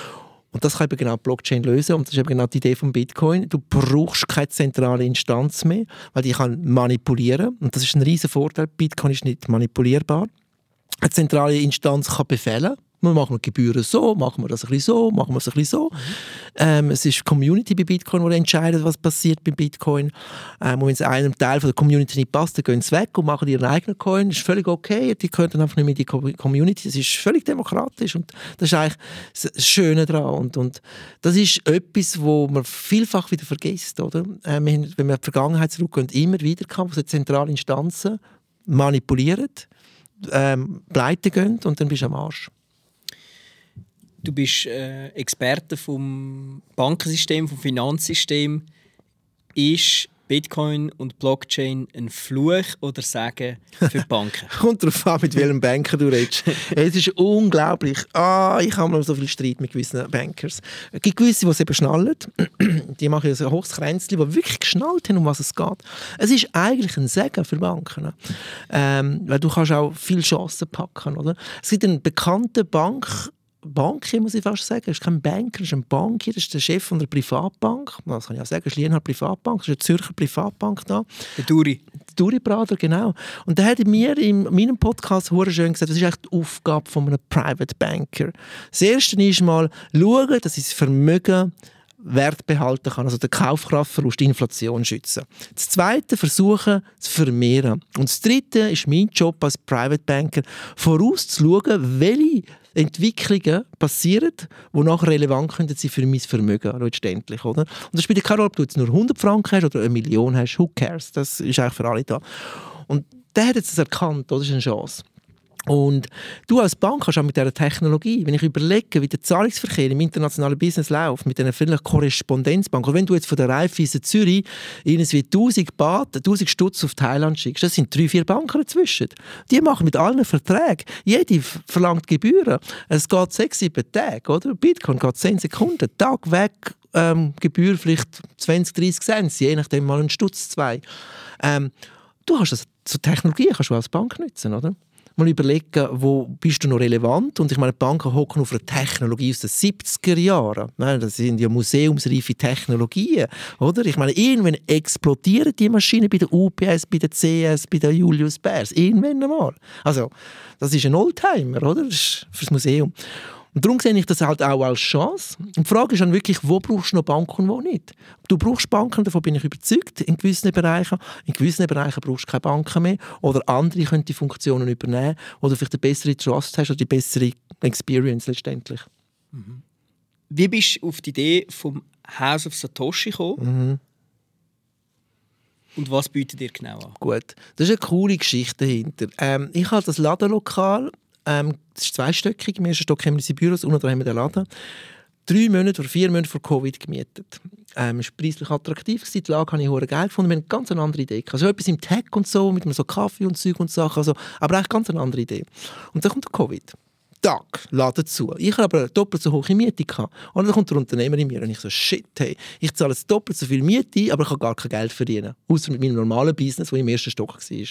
Und das kann eben genau die Blockchain lösen. Und das ist eben genau die Idee von Bitcoin. Du brauchst keine zentrale Instanz mehr, weil die kann manipulieren. Und das ist ein riesen Vorteil. Bitcoin ist nicht manipulierbar. Eine zentrale Instanz kann befehlen. Wir machen Gebühren so, machen wir das ein bisschen so, machen wir es ein bisschen so. Es ist die Community bei Bitcoin, die entscheidet, was passiert bei Bitcoin. Und wenn es einem Teil von der Community nicht passt, dann gehen sie weg und machen ihren eigenen Coin. Das ist völlig okay. Die gehören dann einfach nicht mehr in die Community. Das ist völlig demokratisch und das ist eigentlich das Schöne daran. Und das ist etwas, wo man vielfach wieder vergisst. Oder? Wenn wir in die Vergangenheit zurückgehen, immer wieder kam, wo zentrale Instanzen manipulieren, pleite gehen und dann bist du am Arsch. Du bist Experte vom Bankensystem, vom Finanzsystem. Ist Bitcoin und Blockchain ein Fluch oder Segen für Banken? Kommt darauf an, mit welchem Banker du redest. Es ist unglaublich. Ich habe mal so viel Streit mit gewissen Bankers. Es gibt gewisse, die es eben schnallen. Die machen ein hohes Kränzchen, die wirklich geschnallt haben, um was es geht. Es ist eigentlich ein Segen für Banken. Weil du kannst auch viele Chancen packen. Oder? Es gibt einen bekannten Bankier, muss ich fast sagen. Er ist kein Banker, er ist ein Bankier. Das ist der Chef von einer Privatbank. Das kann ich auch sagen, das ist Lienhardt Privatbank. Das ist eine Zürcher Privatbank da. Der Duri. Duri-Brader, genau. Und der hat mir in meinem Podcast schön gesagt, das ist echt die Aufgabe von einem Private Banker. Das Erste ist mal, schauen, dass ich das Vermögen Wert behalten kann, also den Kaufkraftverlust, die Inflation schützen. Das Zweite, versuchen zu vermehren. Und das Dritte ist mein Job als Private Banker, vorauszuschauen, welche Entwicklungen passieren, die nachher relevant können sein für mein Vermögen letztendlich, oder? Und das spielt keine Rolle, ob du jetzt nur 100 Franken hast oder 1 Million hast, who cares? Das ist eigentlich für alle da. Und der hat jetzt das erkannt, das ist eine Chance. Und du als Bank hast auch mit dieser Technologie, wenn ich überlege, wie der Zahlungsverkehr im internationalen Business läuft, mit einer vielleicht Korrespondenzbank, oder wenn du jetzt von der Raiffeisen Zürich irgendwie 1000 Stutz auf Thailand schickst, das sind 3-4 Banken dazwischen. Die machen mit allen Verträgen. Jede verlangt Gebühren. Es geht 6-7 Tage, oder? Bitcoin geht 10 Sekunden. Tag weg, Gebühr vielleicht 20-30 Cent, je nachdem mal ein Stutz, 2. Du hast das, so Technologie kannst du als Bank nutzen, oder? Mal überlegen, wo bist du noch relevant? Und ich meine, Banken hocken auf einer Technologie aus den 70er Jahren. Das sind ja museumsreife Technologien, oder? Ich meine, irgendwann explodieren die Maschinen bei der UPS, bei der CS, bei der Julius Baers. Irgendwann einmal. Also, das ist ein Oldtimer, oder? Das ist fürs Museum. Und darum sehe ich das halt auch als Chance. Und die Frage ist dann wirklich, wo brauchst du noch Banken und wo nicht? Du brauchst Banken, davon bin ich überzeugt, in gewissen Bereichen. In gewissen Bereichen brauchst du keine Banken mehr. Oder andere können die Funktionen übernehmen, wo du vielleicht eine bessere Trust hast oder die bessere Experience letztendlich. Wie bist du auf die Idee vom House of Satoshi gekommen? Und was bietet ihr genau an? Gut, das ist eine coole Geschichte dahinter. Ich habe das Ladenlokal, das ist zweistöckig, im ersten Stock haben wir unsere Büros, unten haben wir den Laden. 3 Monate oder 4 Monate vor Covid gemietet. Es war preislich attraktiv, die Lage habe ich hohes Geld gefunden, wir haben eine ganz andere Idee. Also etwas im Tech und so, mit so Kaffee und Zeug und Sachen, also, aber eigentlich ganz eine andere Idee. Und dann kommt der Covid. Tag, Laden zu. Ich habe aber eine doppelt so hohe Miete gehabt. Und dann kommt der Unternehmer in mir und ich so, shit, hey, ich zahle jetzt doppelt so viel Miete, aber ich kann gar kein Geld verdienen. Außer mit meinem normalen Business, das im ersten Stock war.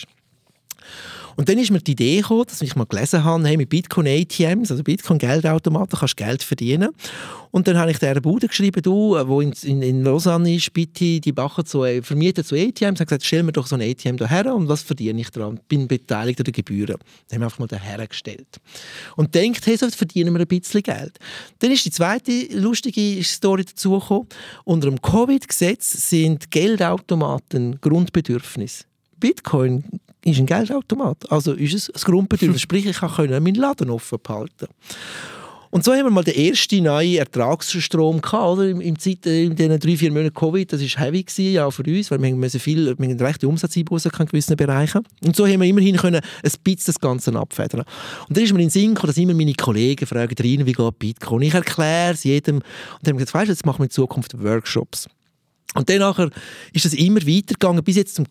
Und dann ist mir die Idee gekommen, dass ich mal gelesen habe, hey, mit Bitcoin ATMs, also Bitcoin Geldautomaten, kannst du Geld verdienen. Und dann habe ich der Bude geschrieben, wo in Lausanne ist, bitte, die machen vermieten so ATMs, habe gesagt, stell mir doch so ein ATM da her und was verdiene ich daran? Bin beteiligt an den Gebühren. Dann haben wir einfach mal da hergestellt. Und denkt, hey, so verdienen wir ein bisschen Geld. Dann ist die zweite lustige Story dazugekommen. Unter dem Covid-Gesetz sind Geldautomaten Grundbedürfnis. Bitcoin ist ein Geldautomat, also ist es ein Grundbedürfnis. Sprich, ich kann meinen Laden offen behalten. Und so haben wir mal den ersten neuen Ertragsstrom gehabt, oder? In diesen 3-4 Monaten Covid. Das war heavy gewesen, ja, für uns, weil wir einen rechten Umsatzeinbußen in gewissen Bereichen. Und so haben wir immerhin ein bisschen das Ganze abfedern. Und dann ist mir in den Sinn gekommen, dass immer meine Kollegen fragen, rein, wie geht Bitcoin? Ich erkläre es jedem. Und dann haben wir gesagt, weißt du, jetzt machen wir in Zukunft Workshops. Und dann nachher ist es immer weitergegangen, bis jetzt zum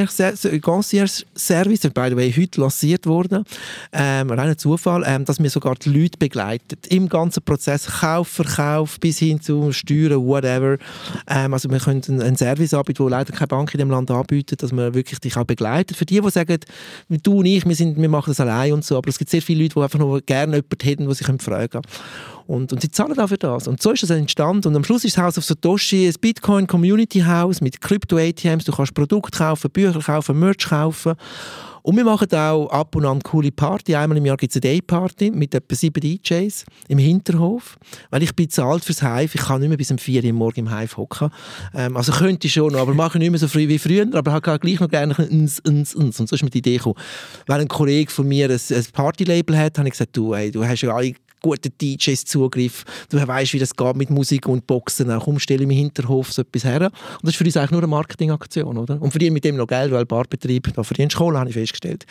Concierge-Service, der by the way heute lanciert wurde, reiner Zufall, dass wir sogar die Leute begleitet. Im ganzen Prozess, Kauf, Verkauf, bis hin zu Steuern, whatever. Also wir können einen Service anbieten, den leider keine Bank in dem Land anbietet, dass man wirklich dich auch begleitet. Für die sagen, du und ich, wir machen das allein und so, aber es gibt sehr viele Leute, die einfach noch gerne jemanden hätten, den sie fragen können. Und sie zahlen auch für das. Und so ist das entstanden. Und am Schluss ist das House of Satoshi ein Bitcoin-Community-House mit Krypto-ATMs. Du kannst Produkte kaufen, Bücher kaufen, Merch kaufen. Und wir machen auch ab und an eine coole Party. Einmal im Jahr gibt es eine Day-Party mit etwa 7 DJs im Hinterhof. Weil ich bin zahlt fürs Hive. Ich kann nicht mehr bis um 4 Uhr morgens im Hive hocken. Also könnte ich schon noch, aber mache nicht mehr so früh wie früher. Aber ich habe gleich noch gerne und so ist mir die Idee gekommen. Weil ein Kollege von mir ein Party-Label hat, habe ich gesagt, du hast ja alle guten DJs Zugriff. Du weißt, wie das geht mit Musik und Boxen. Komm, stelle im Hinterhof so etwas her. Und das ist für uns eigentlich nur eine Marketingaktion, oder? Und verdienen mit dem noch Geld, weil Barbetrieb, da verdienst du Kohle, habe ich festgestellt.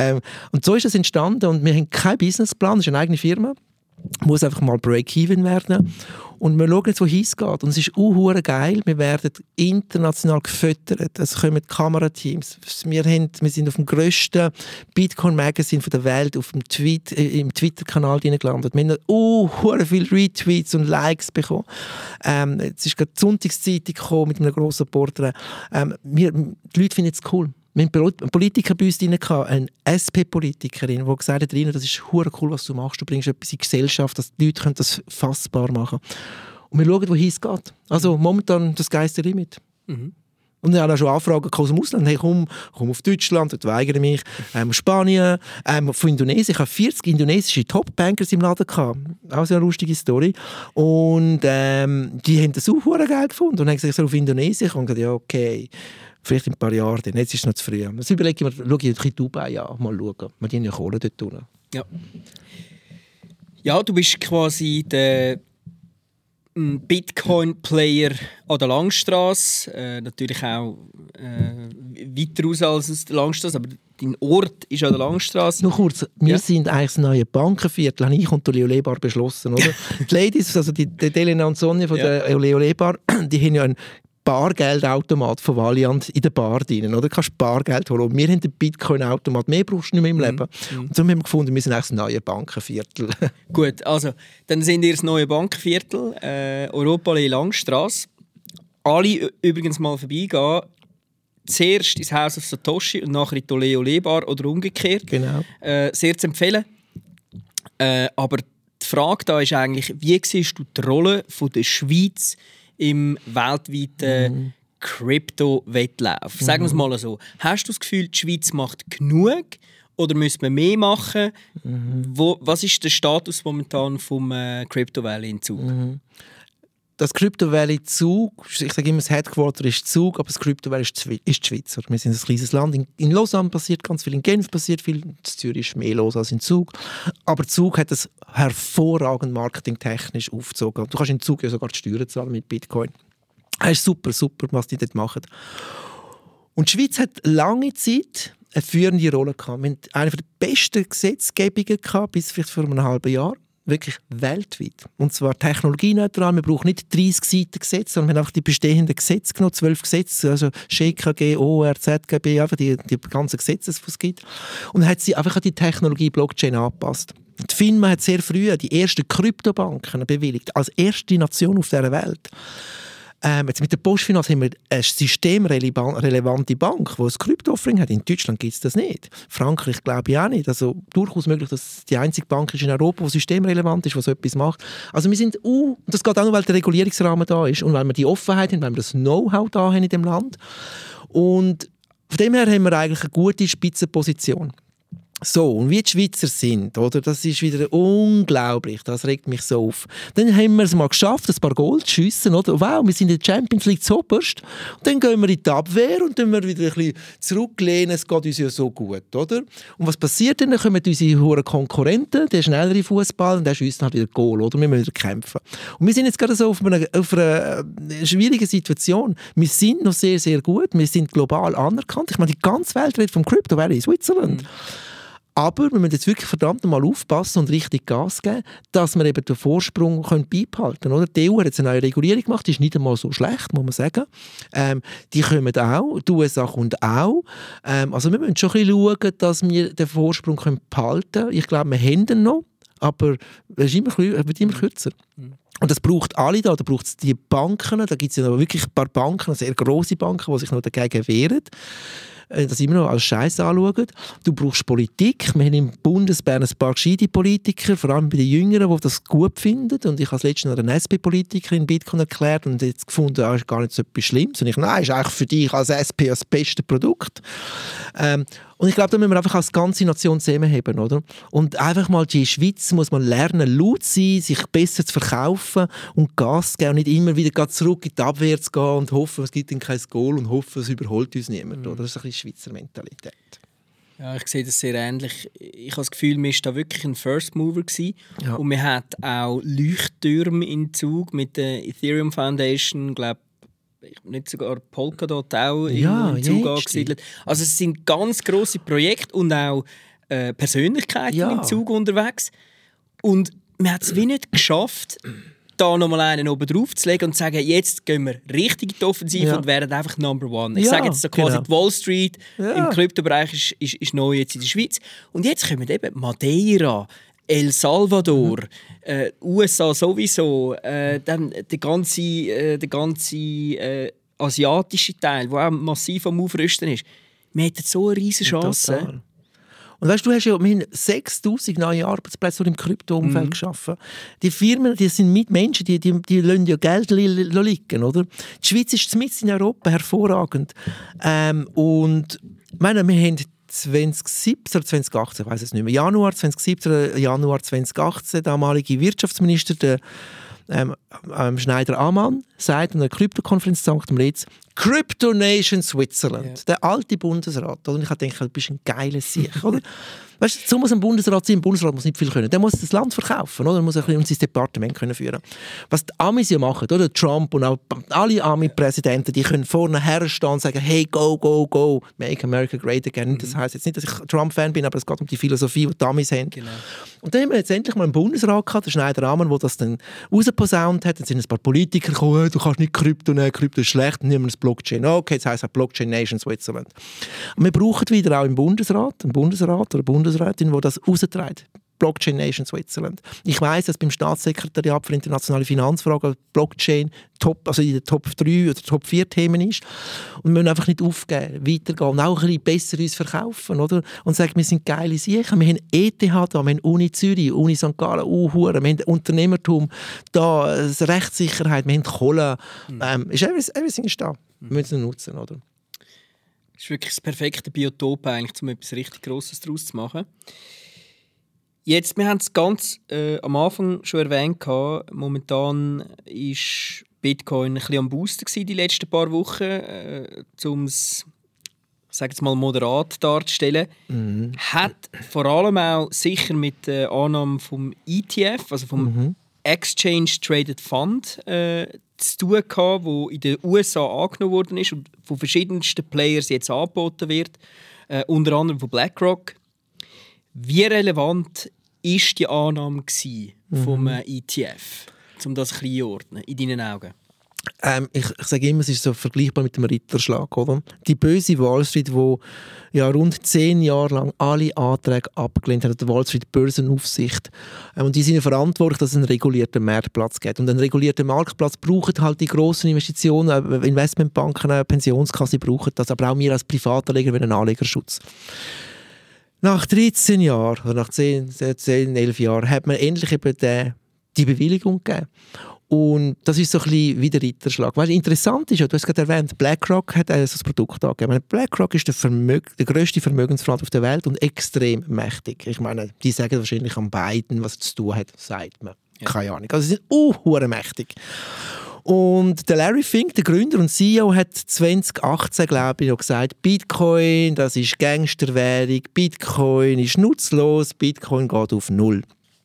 Und so ist das entstanden und wir haben keinen Businessplan, das ist eine eigene Firma. Muss einfach mal Break-Even werden. Und wir schauen jetzt, wohin es geht. Und es ist geil. Wir werden international gefüttert. Es kommen Kamerateams. Wir sind auf dem grössten Bitcoin-Magazin der Welt auf dem im Twitter-Kanal gelandet. Wir haben viele Retweets und Likes bekommen. Jetzt ist gerade die Sonntagszeitung gekommen mit einem grossen Porträt. Die Leute finden es cool. Wir hatten einen Politiker bei uns drin, eine SP-Politikerin, die gesagt hat, das ist hure cool, was du machst. Du bringst etwas in die Gesellschaft, dass die Leute das fassbar machen können. Und wir schauen, wohin es geht. Also momentan das Geist der Limit. Mhm. Und ich habe auch schon Anfragen aus dem Ausland. Hey, komm auf Deutschland, dort weigere mich. Spanien, von Indonesien. Ich habe 40 indonesische Top-Bankers im Laden gehabt. Auch eine lustige Story. Und die haben das auch hure geil gefunden. Und haben gesagt, ich soll auf Indonesien kommen. Und ich habe gesagt, ja, okay. Vielleicht in ein paar Jahren, denn jetzt ist es noch zu früh. Also überlege ich mir, schaue ich in Dubai an, mal schauen. Wir haben ja Kohle dort unten. Ja. Ja, du bist quasi der Bitcoin-Player an der Langstrasse. Natürlich auch weiter raus als aus der Langstrasse, aber dein Ort ist an der Langstrasse. Noch kurz, wir sind eigentlich das neue Bankenviertel, habe ich und der Leo Lebar beschlossen. Oder? Die Ladies, also die Elena und Sonja von der Leo Lebar, die haben ja einen Bargeldautomat von Valiant in der Bar drin, oder? Du kannst Bargeld holen. Und wir haben den Bitcoin-Automat. Mehr brauchst du nicht mehr im Leben. Und so haben wir gefunden, wir sind eigentlich das neue Bankenviertel. Gut, also, dann sind ihr das neue Bankenviertel, Europaallee Langstrasse. Alle übrigens mal vorbeigehen. Zuerst ins House of Satoshi und nachher in die Leo Lebar oder umgekehrt. Genau. Sehr zu empfehlen. Aber die Frage da ist eigentlich, wie siehst du die Rolle von der Schweiz im weltweiten Crypto-Wettlauf? Sagen wir es mal so. Hast du das Gefühl, die Schweiz macht genug Oder müssen wir mehr machen? Was ist der Status momentan vom Crypto Valley in Zug? Das Crypto Valley Zug, ich sage immer, das Headquarter ist Zug, aber das Crypto Valley ist die Schweizer. Wir sind ein kleines Land. In Lausanne passiert ganz viel, in Genf passiert viel, in Zürich ist mehr los als in Zug. Aber Zug hat das hervorragend marketingtechnisch aufgezogen. Du kannst in Zug ja sogar die Steuern zahlen mit Bitcoin. Das ist super, was die dort machen. Und die Schweiz hat lange Zeit eine führende Rolle gehabt. Wir hatten eine der besten Gesetzgebungen gehabt, bis vielleicht vor einem halben Jahr. Wirklich weltweit. Und zwar technologieneutral. Wir brauchen nicht 30 Seiten Gesetze, sondern wir haben einfach die bestehenden Gesetze genommen, 12 Gesetze, also SchKG, OR, ZGB, einfach die ganzen Gesetze, die es gibt. Und dann hat sie einfach an die Technologie Blockchain angepasst. Die FINMA hat sehr früh die ersten Kryptobanken bewilligt, als erste Nation auf dieser Welt. Jetzt mit der Postfinanz haben wir eine systemrelevante Bank, die ein Krypto-Offering hat. In Deutschland gibt es das nicht. Frankreich glaube ich auch nicht. Also durchaus möglich, dass es die einzige Bank ist in Europa, die systemrelevant ist, die so etwas macht. Also wir sind, und das geht auch nur, weil der Regulierungsrahmen da ist und weil wir die Offenheit haben, weil wir das Know-how da haben in dem Land. Und von dem her haben wir eigentlich eine gute Spitzenposition. So, und wie die Schweizer sind, oder? Das ist wieder unglaublich, das regt mich so auf. Dann haben wir es mal geschafft, ein paar Gold zu schiessen, oder? Wow, wir sind in der Champions League zuoberst. Und dann gehen wir in die Abwehr und dann wir wieder ein bisschen zurücklehnen, es geht uns ja so gut, oder? Und was passiert dann? Dann kommen unsere hohen Konkurrenten, der schnellere Fußball, und der schiesst halt wieder Goal, oder? Wir müssen wieder kämpfen. Und wir sind jetzt gerade so auf einer schwierigen Situation. Wir sind noch sehr, sehr gut, wir sind global anerkannt. Ich meine, die ganze Welt redet vom Crypto Valley, Switzerland. Aber wir müssen jetzt wirklich verdammt mal aufpassen und richtig Gas geben, dass wir eben den Vorsprung beibehalten können. Die EU hat jetzt eine neue Regulierung gemacht, die ist nicht einmal so schlecht, muss man sagen. Die kommen auch, die USA kommt auch. Also wir müssen schon ein bisschen schauen, dass wir den Vorsprung behalten können. Ich glaube, wir haben den noch, aber es wird immer kürzer. Und das braucht alle da braucht es die Banken, da gibt es ja noch wirklich ein paar Banken, sehr grosse Banken, die sich noch dagegen wehren. Das immer noch als Scheiß anschauen. Du brauchst Politik. Wir haben im Bundesbern ein paar gescheite Politiker, vor allem bei den Jüngeren, die das gut finden. Und ich habe letztens einer SP-Politikerin in Bitcoin erklärt und jetzt gefunden, das ist gar nicht so etwas Schlimmes. Und ich, nein, ist eigentlich für dich als SP das beste Produkt. Und ich glaube, da müssen wir einfach als ganze Nation zusammenheben, oder? Und einfach mal die Schweiz muss man lernen, laut sein, sich besser zu verkaufen und Gas zu geben und nicht immer wieder zurück in die Abwehr zu gehen und hoffen, es gibt dann kein Goal und hoffen, es überholt uns niemand. Oder? Das ist ein bisschen Schweizer Mentalität. Ja, ich sehe das sehr ähnlich. Ich habe das Gefühl, wir waren da wirklich ein First Mover gewesen. Ja. Und wir hatten auch Leuchttürme in Zug mit der Ethereum Foundation, glaube nicht sogar Polkadot auch in Zug angesiedelt. Also es sind ganz grosse Projekte und auch Persönlichkeiten im Zug unterwegs. Und man hat es wie nicht geschafft, da nochmal einen oben drauf zu legen und zu sagen, jetzt gehen wir richtig in die Offensive und werden einfach Number One. Ich sage jetzt so quasi, die Wall Street im Kryptobereich ist neu jetzt in der Schweiz. Und jetzt kommen eben Madeira, El Salvador, USA sowieso, dann der ganze asiatische Teil, der auch massiv am Aufrüsten ist. Wir hätten so eine riesige Chance. Total. Und weißt du, wir haben 6'000 neue Arbeitsplätze im Krypto-Umfeld geschaffen. Die Firmen, die sind mit Menschen, die lassen ja Geld liegen, oder? Die Schweiz ist mitten in Europa hervorragend. Und ich meine, wir haben 2017 oder 2018, ich weiß es nicht mehr, Januar 2017 oder Januar 2018, der damalige Wirtschaftsminister, der Schneider-Ammann, sagt an einer Kryptokonferenz in St. Moritz, Crypto Nation Switzerland, der alte Bundesrat. Und ich habe gedacht, du bist ein geiler Sieg, oder? Weißt du, so muss ein Bundesrat sein. Ein Bundesrat muss nicht viel können. Der muss das Land verkaufen, oder? Er muss ein bisschen sein Departement können führen. Was die Amis ja machen, oder? Trump und auch alle Ami-Präsidenten, die können vorne herstehen und sagen, hey, go, go, go, make America great again. Das heisst jetzt nicht, dass ich Trump-Fan bin, aber es geht um die Philosophie, die die Amis haben. Genau. Und dann haben wir jetzt endlich mal einen Bundesrat gehabt, der Schneider-Ammann, der das dann rausposaunt hat. Dann sind ein paar Politiker gekommen, hey, du kannst nicht Krypto nehmen, Krypto ist schlecht, dann nehmen wir das Blockchain. Okay, das heisst auch Blockchain Nation Switzerland. Und wir brauchen wieder auch im Bundesrat, einen Bundesrat oder eine Bundesrätin, die das raustreibt. Blockchain Nation Switzerland. Ich weiss, dass beim Staatssekretariat für internationale Finanzfragen Blockchain also in den Top 3 oder Top 4 Themen ist. Und wir müssen einfach nicht aufgeben, weitergehen und auch ein bisschen besser uns verkaufen, oder? Und sagen, wir sind geile Siechen. Wir haben ETH da, wir haben Uni Zürich, Uni St. Gallen, wir haben Unternehmertum da, Rechtssicherheit, wir haben Kohle. Everything ist da. Wir müssen es nutzen, oder? Das ist wirklich das perfekte Biotop, eigentlich, um etwas richtig Grosses daraus zu machen. Jetzt, wir haben es ganz am Anfang schon erwähnt, momentan ist Bitcoin ein bisschen am Boosten gewesen, die letzten paar Wochen, um es, sage jetzt mal, moderat darzustellen. Hat vor allem auch sicher mit der Annahme vom ETF, also vom Exchange Traded Fund, zu tun gehabt, wo in den USA angenommen worden ist und von verschiedensten Players jetzt angeboten wird, unter anderem von BlackRock. Wie relevant ist die Annahme vom ETF, um das ein bisschen einzuordnen, in deinen Augen? Ich sage immer, es ist so vergleichbar mit dem Ritterschlag. Oder? Die böse Wall Street, die ja rund 10 Jahre lang alle Anträge abgelehnt hat, die Wall Street Börsenaufsicht. Und die sind verantwortlich, dass es einen regulierten Marktplatz gibt. Und einen regulierten Marktplatz brauchen halt die grossen Investitionen, Investmentbanken, Pensionskassen brauchen das, aber auch wir als Privatanleger wollen einen Anlegerschutz. Nach 13 Jahren, oder nach 10, 11 Jahren, hat man endlich eben die Bewilligung gegeben. Und das ist so ein bisschen wie der Ritterschlag. Weißt, interessant ist ja, du hast gerade erwähnt, BlackRock hat so ein Produkt angegeben. BlackRock ist der grösste Vermögensverwalter auf der Welt und extrem mächtig. Ich meine, die sagen wahrscheinlich an beiden, was zu tun hat, sagt man. Ja. Keine Ahnung. Also sie sind mächtig. Und der Larry Fink, der Gründer und CEO, hat 2018, glaube ich, noch gesagt, Bitcoin, das ist Gangsterwährung, Bitcoin ist nutzlos, Bitcoin geht auf Null.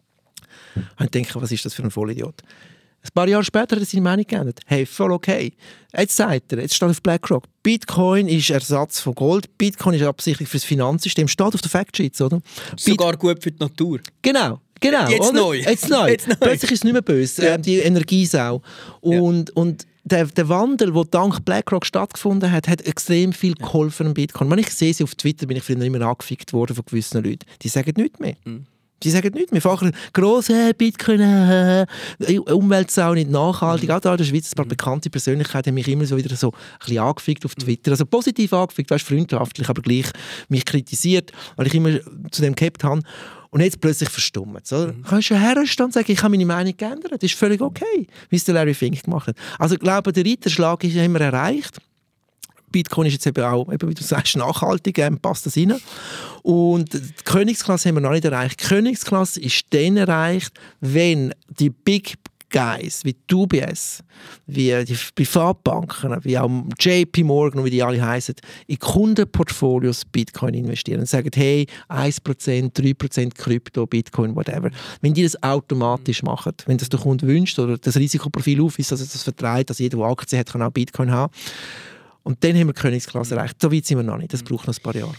Und ich denke, was ist das für ein Vollidiot? Ein paar Jahre später hat er seine Meinung geändert. Hey, voll okay. Jetzt sagt er, jetzt steht auf BlackRock, Bitcoin ist Ersatz von Gold, Bitcoin ist absichtlich für das Finanzsystem, steht auf den Factsheets, oder? Sogar gut für die Natur. Genau. Jetzt neu. Jetzt neu. Plötzlich ist es nicht mehr böse, die Energiesau. Und der Wandel, der dank BlackRock stattgefunden hat, hat extrem viel geholfen am Bitcoin. Wenn ich sehe sie auf Twitter, bin ich früher immer angefickt worden von gewissen Leuten. Die sagen nichts mehr. Die sagen nichts mehr. Fachen grosse Bitcoin, Umweltsau, nicht nachhaltig. Auch da in der Schweiz ein paar bekannte Persönlichkeiten haben mich immer so wieder so ein bisschen angefickt auf Twitter. Also positiv angefickt, weißt, freundschaftlich, aber gleich mich kritisiert, weil ich immer zu dem gehabt habe. Und jetzt plötzlich verstummt. So. Kannst du herstehen und sagen, ich habe meine Meinung geändert. Das ist völlig okay, wie es der Larry Fink gemacht hat. Also ich glaube, der Ritterschlag ist immer erreicht. Bitcoin ist jetzt eben auch, eben wie du sagst, nachhaltig, passt das rein. Und die Königsklasse haben wir noch nicht erreicht. Die Königsklasse ist dann erreicht, wenn die Big Guys wie die UBS, wie die Privatbanken, wie auch JP Morgan und wie die alle heißen, in Kundenportfolios Bitcoin investieren und sagen, hey, 1%, 3% Krypto, Bitcoin, whatever. Wenn die das automatisch machen, wenn das der Kunde wünscht oder das Risikoprofil aufweist, also das vertreibt, dass jeder, der Aktien hat, kann auch Bitcoin haben. Und dann haben wir die Königsklasse erreicht. So weit sind wir noch nicht. Das braucht noch ein paar Jahre.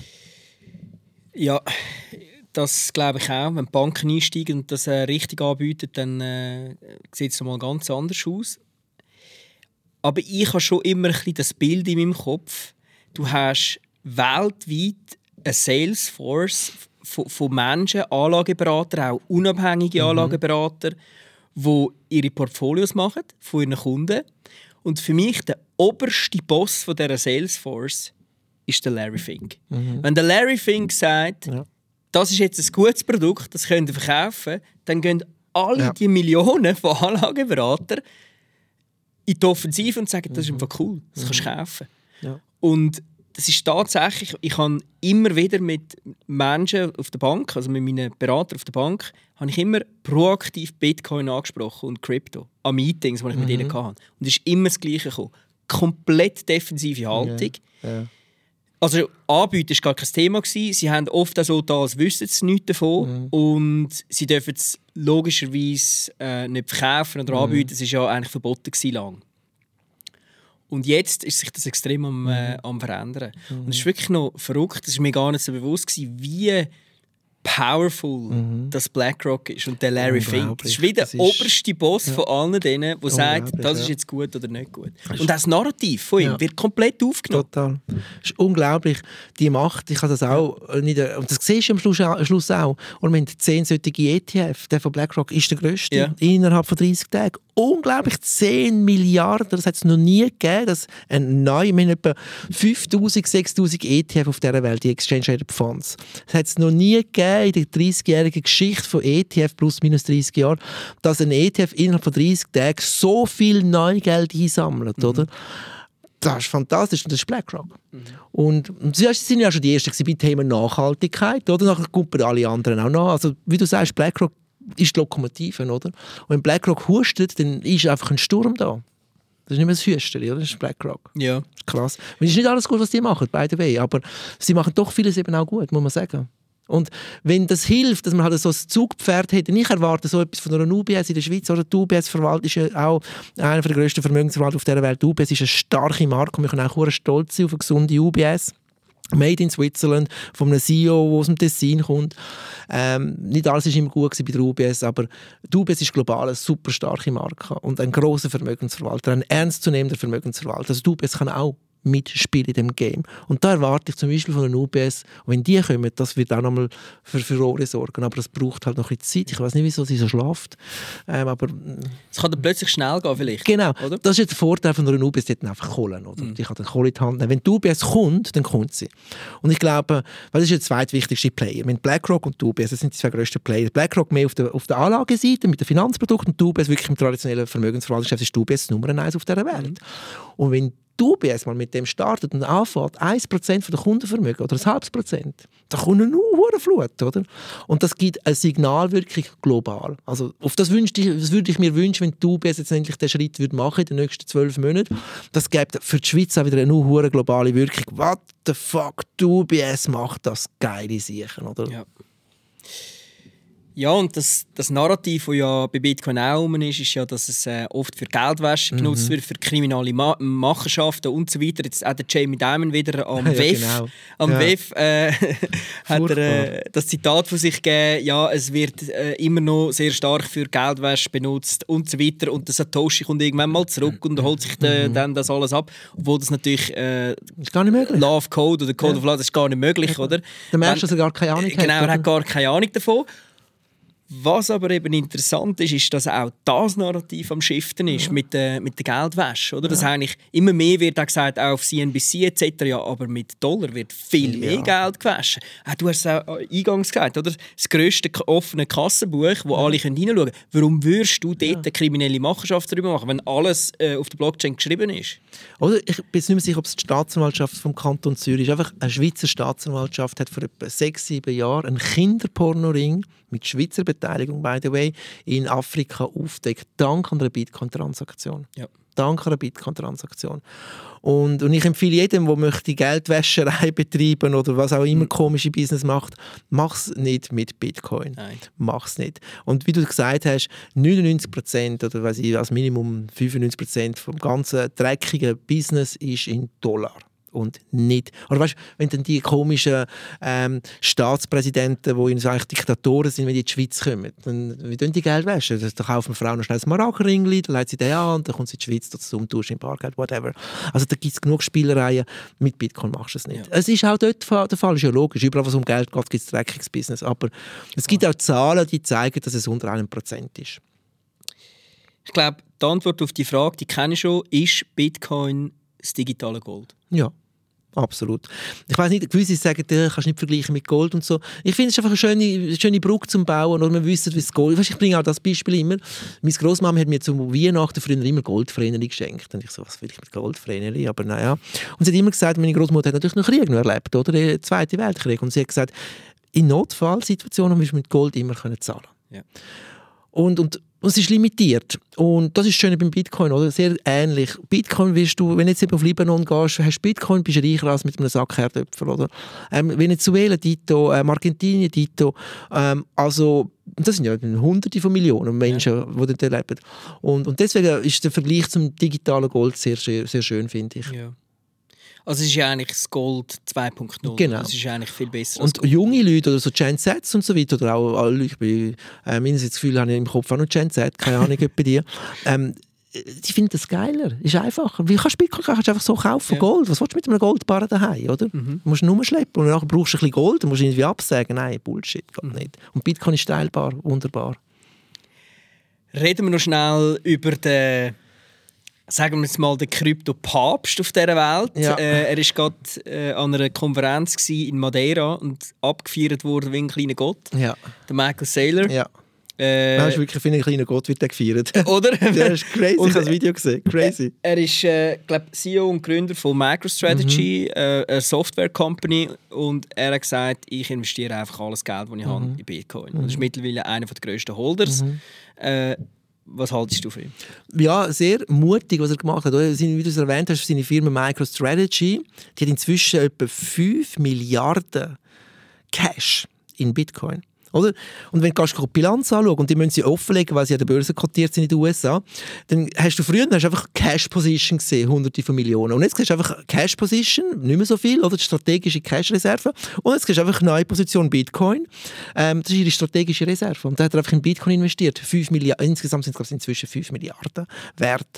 Ja, das glaube ich auch. Wenn die Banken einsteigen und das richtig anbieten, dann sieht es mal ganz anders aus. Aber ich habe schon immer ein bisschen das Bild in meinem Kopf. Du hast weltweit eine Salesforce von Menschen, Anlageberater, auch unabhängige Anlageberater, die ihre Portfolios machen von ihren Kunden. Und für mich der oberste Boss von dieser Salesforce ist der Larry Fink. Wenn der Larry Fink sagt, das ist jetzt ein gutes Produkt, das könnt ihr verkaufen, dann gehen alle die Millionen von Anlageberatern in die Offensive und sagen, das ist einfach cool, das kannst du kaufen. Ja. Und das ist tatsächlich, ich habe immer wieder mit Menschen auf der Bank, also mit meinen Beratern auf der Bank, habe ich immer proaktiv Bitcoin angesprochen und Krypto an Meetings, die ich mit ihnen hatte. Und es ist immer das Gleiche gekommen. Komplett defensive Haltung. Ja. Also anbieten war gar kein Thema. Sie haben oft auch so da, als wüssten sie nichts davon. Und sie dürfen es logischerweise nicht verkaufen oder anbieten. Es war ja eigentlich verboten lang. Und jetzt ist sich das extrem am Verändern. Und es ist wirklich noch verrückt, es war mir gar nicht so bewusst gewesen, wie powerful das BlackRock ist und der Larry Fink. Das ist wie der oberste Boss von allen denen, der sagt, das ist jetzt gut oder nicht gut. Und das Narrativ von ihm wird komplett aufgenommen. Total. Das ist unglaublich. Die Macht, ich habe das auch nicht... Und das siehst du am Schluss auch. Und wir haben 10 solche ETF. Der von BlackRock ist der grösste innerhalb von 30 Tagen. Unglaublich, 10 Milliarden. Das hat es noch nie gegeben. Dass wir haben etwa 5'000, 6'000 ETF auf dieser Welt, die Exchange Traded Funds. Das hat es noch nie gegeben in der 30-jährigen Geschichte von ETF plus minus 30 Jahren, dass ein ETF innerhalb von 30 Tagen so viel Neugeld einsammelt, oder? Das ist fantastisch, und das ist BlackRock. Und sie sind ja schon die Ersten beim Thema Nachhaltigkeit, oder? Nachher kommen alle anderen auch nach. Also, wie du sagst, BlackRock ist die Lokomotive, oder? Und wenn BlackRock hustet, dann ist einfach ein Sturm da. Das ist nicht mehr das Hüstchen, oder? Das ist BlackRock. Ja. Das ist krass. Und es ist nicht alles gut, was die machen, by the way, aber sie machen doch vieles eben auch gut, muss man sagen. Und wenn das hilft, dass man halt so ein Zugpferd hat, und ich erwarte so etwas von einer UBS in der Schweiz, oder die UBS-Verwaltung ist ja auch einer der grössten Vermögensverwalter auf dieser Welt. Die UBS ist eine starke Marke und wir können auch sehr stolz sein auf eine gesunde UBS. Made in Switzerland, von einem CEO, der aus dem Tessin kommt. Nicht alles war immer gut bei der UBS, aber die UBS ist global eine super starke Marke und ein grosser Vermögensverwalter, ein ernstzunehmender Vermögensverwalter. Also die UBS kann auch mitspielen in dem Game. Und da erwarte ich zum Beispiel von den UBS, wenn die kommen, das wird auch nochmal für Furore sorgen. Aber das braucht halt noch ein bisschen Zeit. Ich weiß nicht, wieso sie so schlaft. Aber es kann dann plötzlich schnell gehen vielleicht. Genau. Oder? Das ist jetzt der Vorteil von einer UBS, die hat einfach Kohle. Die kann den Kohle in die Hand nehmen. Wenn die UBS kommt, dann kommt sie. Und ich glaube, das ist der zweitwichtigste Player. Mit BlackRock und die UBS, das sind die zwei grössten Player. BlackRock mehr auf der Anlageseite mit den Finanzprodukten und die UBS wirklich im traditionellen Vermögensverwaltungsgeschäft ist die UBS Nummer 1 auf dieser Welt. Und wenn die UBS mal mit dem startet und anfängt, 1% von der Kundenvermögen oder ein halbes Prozent, da kommt eine hohe Flut, oder? Und das gibt eine Signalwirkung global. Also auf das würde ich mir wünschen, wenn die UBS jetzt endlich den Schritt machen in den nächsten 12 Monaten. Das gibt für die Schweiz auch wieder eine hohe globale Wirkung. What the fuck, die UBS macht das geile Sachen, oder? Ja. Ja, und das Narrativ, das ja bei Bitcoin auch rum ist ja, dass es oft für Geldwäsche genutzt wird, für kriminelle Machenschaften und so weiter. Jetzt auch der Jamie Dimon wieder am WEF. Genau. WEF hat er das Zitat von sich gegeben, ja, es wird immer noch sehr stark für Geldwäsche benutzt und so weiter. Und der Satoshi kommt irgendwann mal zurück und holt sich dann das alles ab. Obwohl das natürlich ist gar nicht möglich. Law of Code oder Code of Law, das ist gar nicht möglich, oder? Der merkst, dass er gar keine Ahnung hat. Genau, er hat gar keine Ahnung davon. Was aber eben interessant ist, dass auch das Narrativ am Shiften ist mit der Geldwäsche. Oder? Dass eigentlich immer mehr wird auch gesagt, auch auf CNBC etc., ja, aber mit Dollar wird viel mehr Geld gewaschen. Du hast es auch eingangs gesagt, oder? Das grösste offene Kassenbuch, wo alle hineinschauen können. Warum würdest du dort eine kriminelle Machenschaft darüber machen, wenn alles auf der Blockchain geschrieben ist? Oder ich bin nicht mehr sicher, ob es die Staatsanwaltschaft vom Kanton Zürich ist. Einfach eine Schweizer Staatsanwaltschaft hat vor etwa 6-7 Jahren einen Kinderpornoring mit Schweizer Beteiligung, by the way, in Afrika aufdeckt, dank einer Bitcoin-Transaktion. Ja. Dank einer Bitcoin-Transaktion. Und ich empfehle jedem, der möchte Geldwäscherei betreiben oder was auch immer komische Business macht, mach es nicht mit Bitcoin. Nein. Mach es nicht. Und wie du gesagt hast, 99% oder weiß ich, als Minimum 95% vom ganzen dreckigen Business ist in Dollar. Und nicht. Oder weißt, wenn dann die komischen Staatspräsidenten, die eigentlich Diktatoren sind, wenn die in die Schweiz kommen, dann wie tun die Geld waschen? Da kaufen eine Frau noch schnell ein Marakerringli, dann legt sie den an und dann kommt sie in die Schweiz, das umtauschen im Bargeld, whatever. Also da gibt es genug Spielereien. Mit Bitcoin machst du es nicht. Ja. Es ist auch dort der Fall, ist ja logisch. Überall, was um Geld geht, gibt es dreckiges Business. Aber es gibt auch Zahlen, die zeigen, dass es unter 1% ist. Ich glaube, die Antwort auf die Frage, die kenne ich schon, ist Bitcoin das digitale Gold? Ja. Absolut. Ich weiss nicht, gewisse sagen, du kannst nicht vergleichen mit Gold und so. Ich finde, es ist einfach eine schöne Brücke zum Bauen. Oder wir wissen, wie es Gold ist. Ich bringe auch das Beispiel immer. Meine Großmama hat mir zu Weihnachten früher immer Goldvreneli geschenkt. Und ich so, was will ich mit Goldvreneli? Aber naja. Und sie hat immer gesagt, meine Großmutter hat natürlich noch Krieg erlebt, oder? Den Zweiten Weltkrieg. Und sie hat gesagt, in Notfallsituationen wirst du mit Gold immer zahlen können. Ja. Und es ist limitiert. Und das ist das Schöne beim Bitcoin, oder? Sehr ähnlich. Bitcoin wirst du, wenn du jetzt eben auf Libanon gehst, hast Bitcoin, bist du reicher als mit einem Sack Herdöpfel, oder? Venezuela, dito, Argentinien, dito. Also, das sind ja Hunderte von Millionen Menschen, die dort leben. Und deswegen ist der Vergleich zum digitalen Gold sehr, sehr, sehr schön, finde ich. Ja. Also es ist ja eigentlich das Gold 2.0. Genau. Das ist eigentlich viel besser. Und junge Leute oder so Gen Z und so weiter, oder auch alle, ich bin, das Gefühl habe ich im Kopf auch noch Gen Z, keine Ahnung, bei dir. Die finden das geiler, ist einfacher. Wie kannst du Bitcoin kannst du einfach so kaufen, Gold? Was willst du mit einem Goldbarren daheim, oder? Du musst nur schleppen und dann brauchst du ein bisschen Gold und musst irgendwie absagen. Nein, Bullshit, geht nicht. Und Bitcoin ist teilbar, wunderbar. Reden wir noch schnell über den, sagen wir jetzt mal, den Krypto-Papst auf dieser Welt. Ja. Er war gerade an einer Konferenz in Madeira und abgefeiert worden wie ein kleiner Gott. Ja. Der Michael Saylor. Ja. Das ist wirklich, finde ich, ein kleiner Gott wird der gefeiert. Oder? Das ist crazy, Und ich habe das Video gesehen. Crazy. Er ist glaub, CEO und Gründer von MicroStrategy, eine Software-Company. Und er hat gesagt, ich investiere einfach alles Geld, das ich habe, in Bitcoin. Und das ist mittlerweile einer der grössten Holders. Was haltest du von ihm? Ja, sehr mutig, was er gemacht hat. Wie du es erwähnt hast, seine Firma MicroStrategy, die hat inzwischen etwa 5 Milliarden Cash in Bitcoin. Oder? Und wenn du die Bilanz anschaust, und die müssen sie offenlegen, weil sie an der Börse kotiert sind in den USA, dann hast du früher einfach Cash Position gesehen, hunderte von Millionen. Und jetzt siehst du einfach Cash Position, nicht mehr so viel, oder die strategische Cash-Reserve. Und jetzt siehst du einfach eine neue Position Bitcoin. Das ist ihre strategische Reserve. Und da hat er einfach in Bitcoin investiert. 5 Milliarden, insgesamt sind es inzwischen 5 Milliarden wert.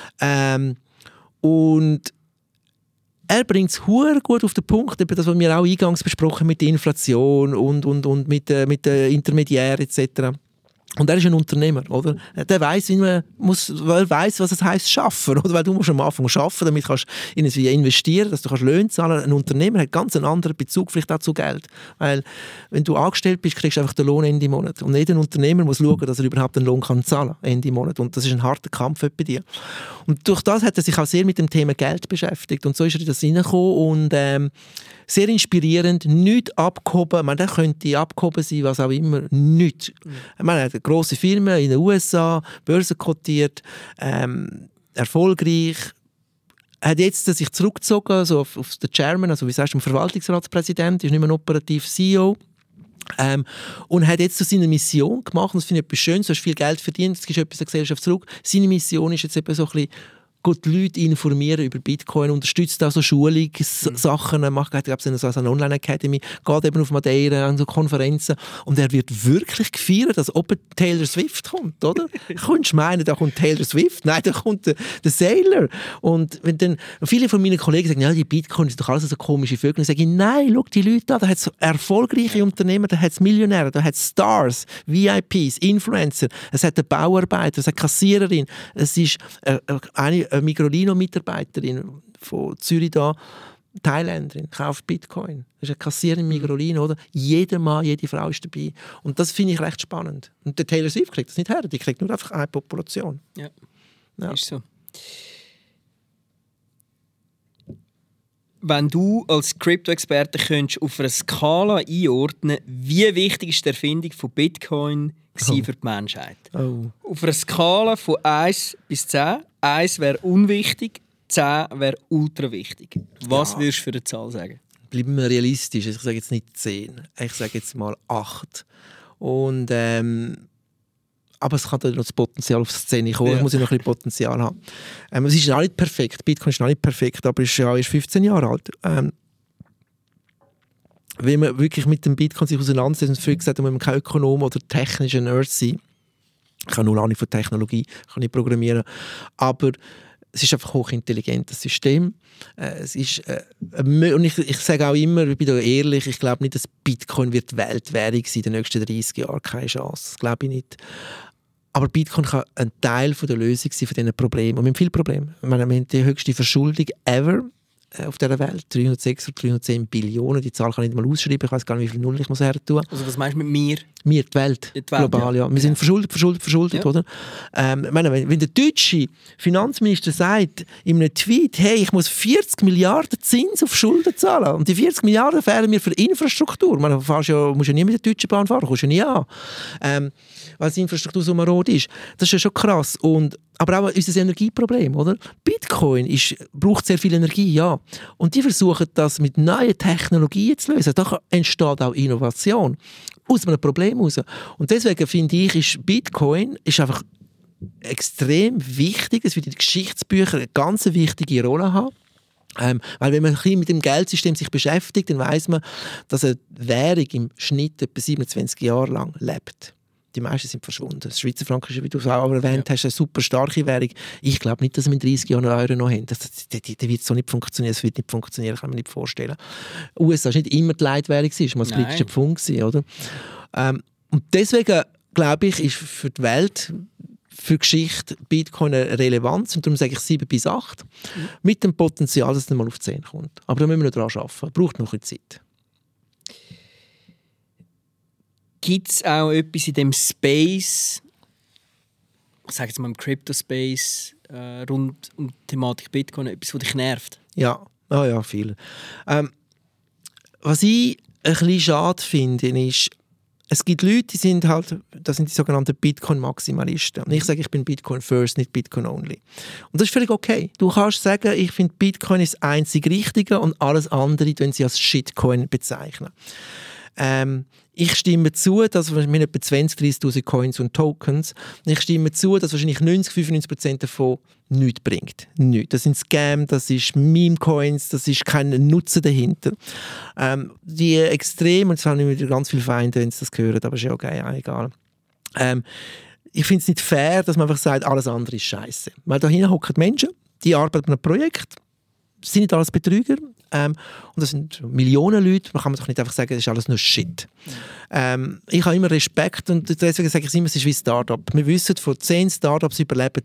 Und er bringt es gut auf den Punkt, das, was wir auch eingangs besprochen mit der Inflation und mit den Intermediären etc. Und er ist ein Unternehmer, oder? Der weiss, was es heisst, schaffen, oder? Weil du musst am Anfang arbeiten, damit kannst du investieren, dass du Löhne zahlen kannst. Ein Unternehmer hat ganz einen anderen Bezug vielleicht auch zu Geld. Weil, wenn du angestellt bist, kriegst du einfach den Lohn Ende Monat. Und jeder Unternehmer muss schauen, dass er überhaupt den Lohn zahlen kann, Ende Monat. Und das ist ein harter Kampf bei dir. Und durch das hat er sich auch sehr mit dem Thema Geld beschäftigt. Und so ist er in das hineingekommen und sehr inspirierend, nichts abgehoben. Man, der könnte abgehoben sein, was auch immer. Nichts. Man hat grosse Firmen in den USA, börsenkotiert, erfolgreich. Hat jetzt sich zurückgezogen also auf den Chairman, also wie sagst du, Verwaltungsratspräsident, ist nicht mehr ein operativ CEO. Und hat jetzt so seine Mission gemacht, und das finde ich etwas Schönes, du hast viel Geld verdient, jetzt gibst du etwas der Gesellschaft zurück. Seine Mission ist jetzt eben so ein bisschen, die Leute informieren über Bitcoin, unterstützt auch so Schulungssachen, macht glaube ich, so eine Online-Academy, geht eben auf Madeira an so Konferenzen und er wird wirklich gefeiert, als ob Taylor Swift kommt, oder? Könntest du meinen, da kommt Taylor Swift? Nein, da kommt der Sailor. Und wenn dann viele von meinen Kollegen sagen, ja, die Bitcoin ist doch alles so komische Vögel, dann sage ich, nein, schau die Leute an, da hat es erfolgreiche Unternehmer, da hat es Millionäre, da hat es Stars, VIPs, Influencer, es hat eine Bauarbeiter, es hat eine Kassiererin, es ist eine Migrolino-Mitarbeiterin von Zürich da, Thailänderin, kauft Bitcoin. Das ist eine Kassiererin in Migrolino, oder? Jeder Mann, jede Frau ist dabei. Und das finde ich recht spannend. Und der Taylor Swift kriegt das nicht her, die kriegt nur einfach eine Population. Ja, ja. Ist so. Wenn du als Krypto-Experte könntest auf einer Skala einordnen, wie wichtig ist die Erfindung von Bitcoin für die Menschheit? Auf einer Skala von 1 bis 10. 1 wäre unwichtig, 10 wäre ultra wichtig. Was würdest du für eine Zahl sagen? Bleiben wir realistisch. Ich sage jetzt nicht 10. Ich sage jetzt mal 8. Und, aber es kann dann noch das Potenzial auf die Szene kommen. Es muss ja noch ein bisschen Potenzial haben. Es ist noch nicht perfekt. Bitcoin ist noch nicht perfekt, aber ist ja erst 15 Jahre alt. Wenn man wirklich mit dem Bitcoin sich auseinandersetzt, und früher gesagt, man kein Ökonom oder technischer Nerd sein. Ich habe null Ahnung von Technologie, kann nicht programmieren. Aber es ist einfach ein hochintelligentes System. Es ist, und ich sage auch immer, ich bin da ehrlich, ich glaube nicht, dass Bitcoin wird Weltwährung sein in den nächsten 30 Jahren. Keine Chance. Das glaube ich nicht. Aber Bitcoin kann ein Teil der Lösung sein von diesen Problemen. Und wir haben viele Probleme. Wir haben die höchste Verschuldung ever auf dieser Welt. 306 oder 310 Billionen. Die Zahl kann ich nicht mal ausschreiben. Ich weiß gar nicht, wie viel Null ich muss her tun. Also was meinst du mit mir? Wir, die Welt, global, ja. Wir sind verschuldet, ja. Oder? Ich meine, wenn der deutsche Finanzminister sagt in einem Tweet, hey, ich muss 40 Milliarden Zins auf Schulden zahlen und die 40 Milliarden fehlen mir für Infrastruktur. Man, musst ja nie mit der Deutschen Bahn fahren, kommst ja nie an. Weil die Infrastruktur so marode ist. Das ist ja schon krass. Aber auch unser Energieproblem, oder? Bitcoin braucht sehr viel Energie, ja. Und die versuchen das mit neuen Technologien zu lösen. Da entsteht auch Innovation. Aus einem Problem heraus. Und deswegen finde ich, ist Bitcoin einfach extrem wichtig. Es wird in den Geschichtsbüchern eine ganz wichtige Rolle haben. Weil wenn man ein bisschen mit dem Geldsystem sich beschäftigt, dann weiss man, dass eine Währung im Schnitt etwa 27 Jahre lang lebt. Die meisten sind verschwunden. Das Schweizer Franken ist, wie du es auch erwähnt hast, eine super starke Währung. Ich glaube nicht, dass wir in 30 Jahren einen Euro noch haben. Das wird so nicht funktionieren. Das wird nicht funktionieren, kann man nicht vorstellen. USA war nicht immer die Leitwährung, es war mal das britische Pfund, oder? Und deswegen, glaube ich, ist für die Welt, für die Geschichte Bitcoin eine Relevanz. Und darum sage ich 7 bis 8. Mit dem Potenzial, dass es dann mal auf 10 kommt. Aber da müssen wir noch daran arbeiten. Es braucht noch ein bisschen Zeit. Gibt es auch etwas in dem Space, ich sage jetzt mal im Crypto-Space, rund um die Thematik Bitcoin, etwas, was dich nervt? Ja, ja, viel. Was ich ein bisschen schade finde, ist, es gibt Leute, die sind halt, das sind die sogenannten Bitcoin-Maximalisten. Und ich sage, ich bin Bitcoin first, nicht Bitcoin only. Und das ist völlig okay. Du kannst sagen, ich finde Bitcoin ist das einzig Richtige und alles andere bezeichnen sie als Shitcoin bezeichnen. Ich stimme zu, dass wir etwa 20.000, 30.000 Coins und Tokens. Ich stimme zu, dass wahrscheinlich 90-95% davon nichts bringt. Nichts. Das sind Scam, das ist Meme-Coins, das ist kein Nutzen dahinter. Die Extrem, und jetzt haben wir wieder ganz viele Feinde, wenn sie das hören, aber ist ja okay, ja, egal. Ich finde es nicht fair, dass man einfach sagt, alles andere ist scheiße. Weil da hinten hocken Menschen, die arbeiten an einem Projekt, sind nicht alles Betrüger. Und das sind Millionen Leute, man kann doch nicht einfach sagen, das ist alles nur Shit. Ich habe immer Respekt und deswegen sage ich immer, es ist wie ein Start-up. Wir wissen, von 10 Start-ups überleben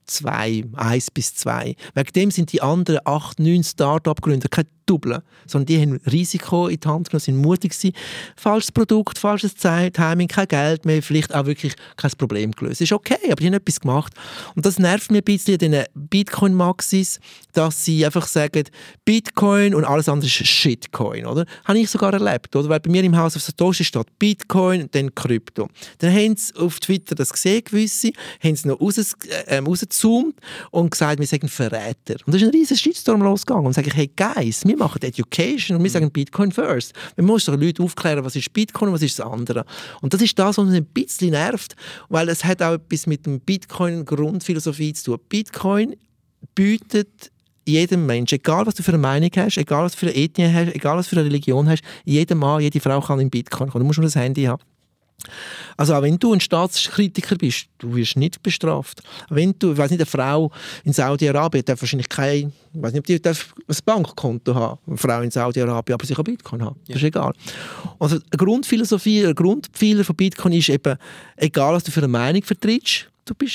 1 bis 2. Wegen dem sind die anderen 8, 9 Start-up-Gründer keine Double, sondern die haben Risiko in die Hand genommen, sind mutig gewesen. Falsches Produkt, falsches Timing, kein Geld mehr, vielleicht auch wirklich kein Problem gelöst. Ist okay, aber die haben etwas gemacht. Und das nervt mir ein bisschen an den Bitcoin-Maxis, dass sie einfach sagen, Bitcoin und alles andere ist Shitcoin, oder? Habe ich sogar erlebt, oder? Weil bei mir im Haus auf Satoshi steht Bitcoin und dann Krypto. Dann haben sie auf Twitter das gesehen, gewisse, haben sie noch rausgezoomt und gesagt, wir sagen Verräter. Und da ist ein riesen Shitstorm losgegangen. Und sage ich, hey Guys, wir machen Education und wir sagen Bitcoin first. Wir müssen doch Leute aufklären, was ist Bitcoin und was ist das andere. Und das ist das, was uns ein bisschen nervt, weil es hat auch etwas mit dem Bitcoin-Grundphilosophie zu tun. Bitcoin bietet jedem Menschen, egal was du für eine Meinung hast, egal was du für eine Ethnie hast, egal was du für eine Religion hast, jeder Mann, jede Frau kann in Bitcoin kommen. Du musst nur das Handy haben. Also auch wenn du ein Staatskritiker bist, du wirst nicht bestraft. Wenn du, ich weiss nicht, eine Frau in Saudi-Arabien darf wahrscheinlich kein, ich weiss nicht, ob die darf ein Bankkonto haben, eine Frau in Saudi-Arabien, aber sie kann Bitcoin haben. Das ist egal. Also eine Grundphilosophie, ein Grundpfeiler von Bitcoin ist eben, egal was du für eine Meinung vertrittst,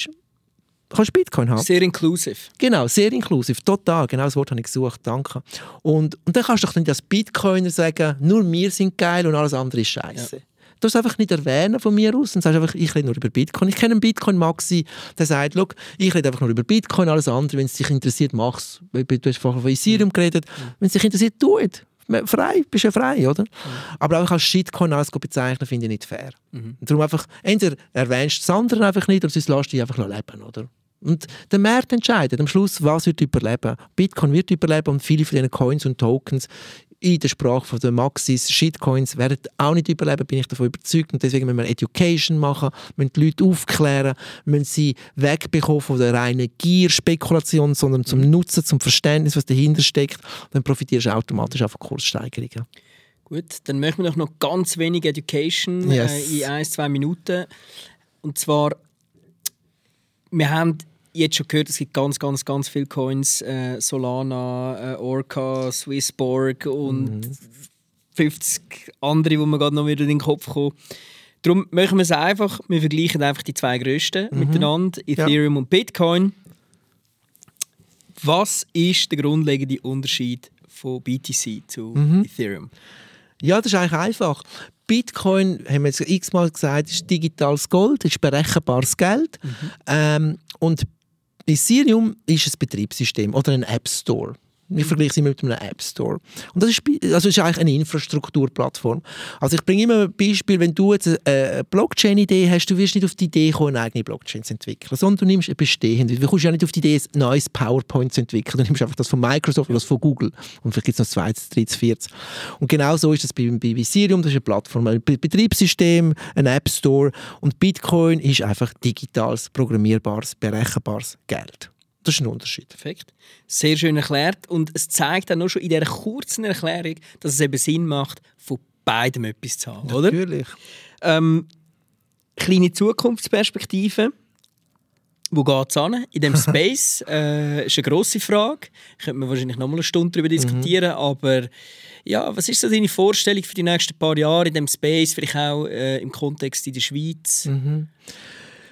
kannst Bitcoin haben. Sehr inklusiv. Genau, sehr inklusiv, total. Genau das Wort habe ich gesucht, danke. Und dann kannst du doch nicht als Bitcoiner sagen, nur wir sind geil und alles andere ist scheiße. Ja. Du darfst einfach nicht erwähnen von mir aus und sagst einfach, ich rede nur über Bitcoin. Ich kenne einen Bitcoin-Maxi, der sagt, ich rede einfach nur über Bitcoin, alles andere, wenn es dich interessiert, mach's. Du hast vorhin von Ethereum geredet. Wenn es dich interessiert, tu es. Frei, bist ja frei, oder? Aber auch als Shitcoin alles bezeichnen, finde ich nicht fair. Darum einfach, entweder erwähnst du das andere einfach nicht oder sonst lässt du dich einfach leben, oder? Und der Markt entscheidet am Schluss, was wird überleben. Bitcoin wird überleben und viele von diesen Coins und Tokens in der Sprache der Maxis, Shitcoins, werden auch nicht überleben, bin ich davon überzeugt. Und deswegen müssen wir Education machen, müssen die Leute aufklären, müssen sie wegbekommen von der reinen Gier-Spekulation, sondern zum Nutzen, zum Verständnis, was dahinter steckt. Dann profitierst du automatisch auch von Kurssteigerungen. Gut, dann machen wir noch ganz wenig Education in 1-2 Minuten. Und zwar, wir haben jetzt schon gehört, es gibt ganz viele Coins, Solana, Orca, Swissborg und 50 andere, die mir gerade noch wieder in den Kopf kommen. Darum machen wir es einfach, wir vergleichen einfach die 2 grössten miteinander, Ethereum und Bitcoin. Was ist der grundlegende Unterschied von BTC zu Ethereum? Ja, das ist eigentlich einfach. Bitcoin, haben wir jetzt x-mal gesagt, ist digitales Gold, ist berechenbares Geld. Und Ethereum ist ein Betriebssystem oder ein App Store. Ich vergleiche es immer mit einem App Store. Und das ist eigentlich eine Infrastrukturplattform. Also ich bringe immer ein Beispiel, wenn du jetzt eine Blockchain-Idee hast, du wirst nicht auf die Idee kommen, eine eigene Blockchain zu entwickeln, sondern du nimmst eine bestehende. Du kommst ja nicht auf die Idee, ein neues PowerPoint zu entwickeln. Du nimmst einfach das von Microsoft oder das von Google. Und vielleicht gibt es noch 2, 3, 4. Und genau so ist das bei Ethereum. Das ist eine Plattform, ein Betriebssystem, ein App Store. Und Bitcoin ist einfach digitales, programmierbares, berechenbares Geld. Das ist ein Unterschied. Perfekt. Sehr schön erklärt. Und es zeigt auch nur schon in dieser kurzen Erklärung, dass es eben Sinn macht, von beidem etwas zu haben. Oder? Natürlich. Kleine Zukunftsperspektive. Wo geht es hin? In diesem Space ist eine grosse Frage. Könnte man wahrscheinlich noch mal eine Stunde darüber diskutieren. Aber ja, was ist so deine Vorstellung für die nächsten paar Jahre in diesem Space? Vielleicht auch im Kontext in der Schweiz?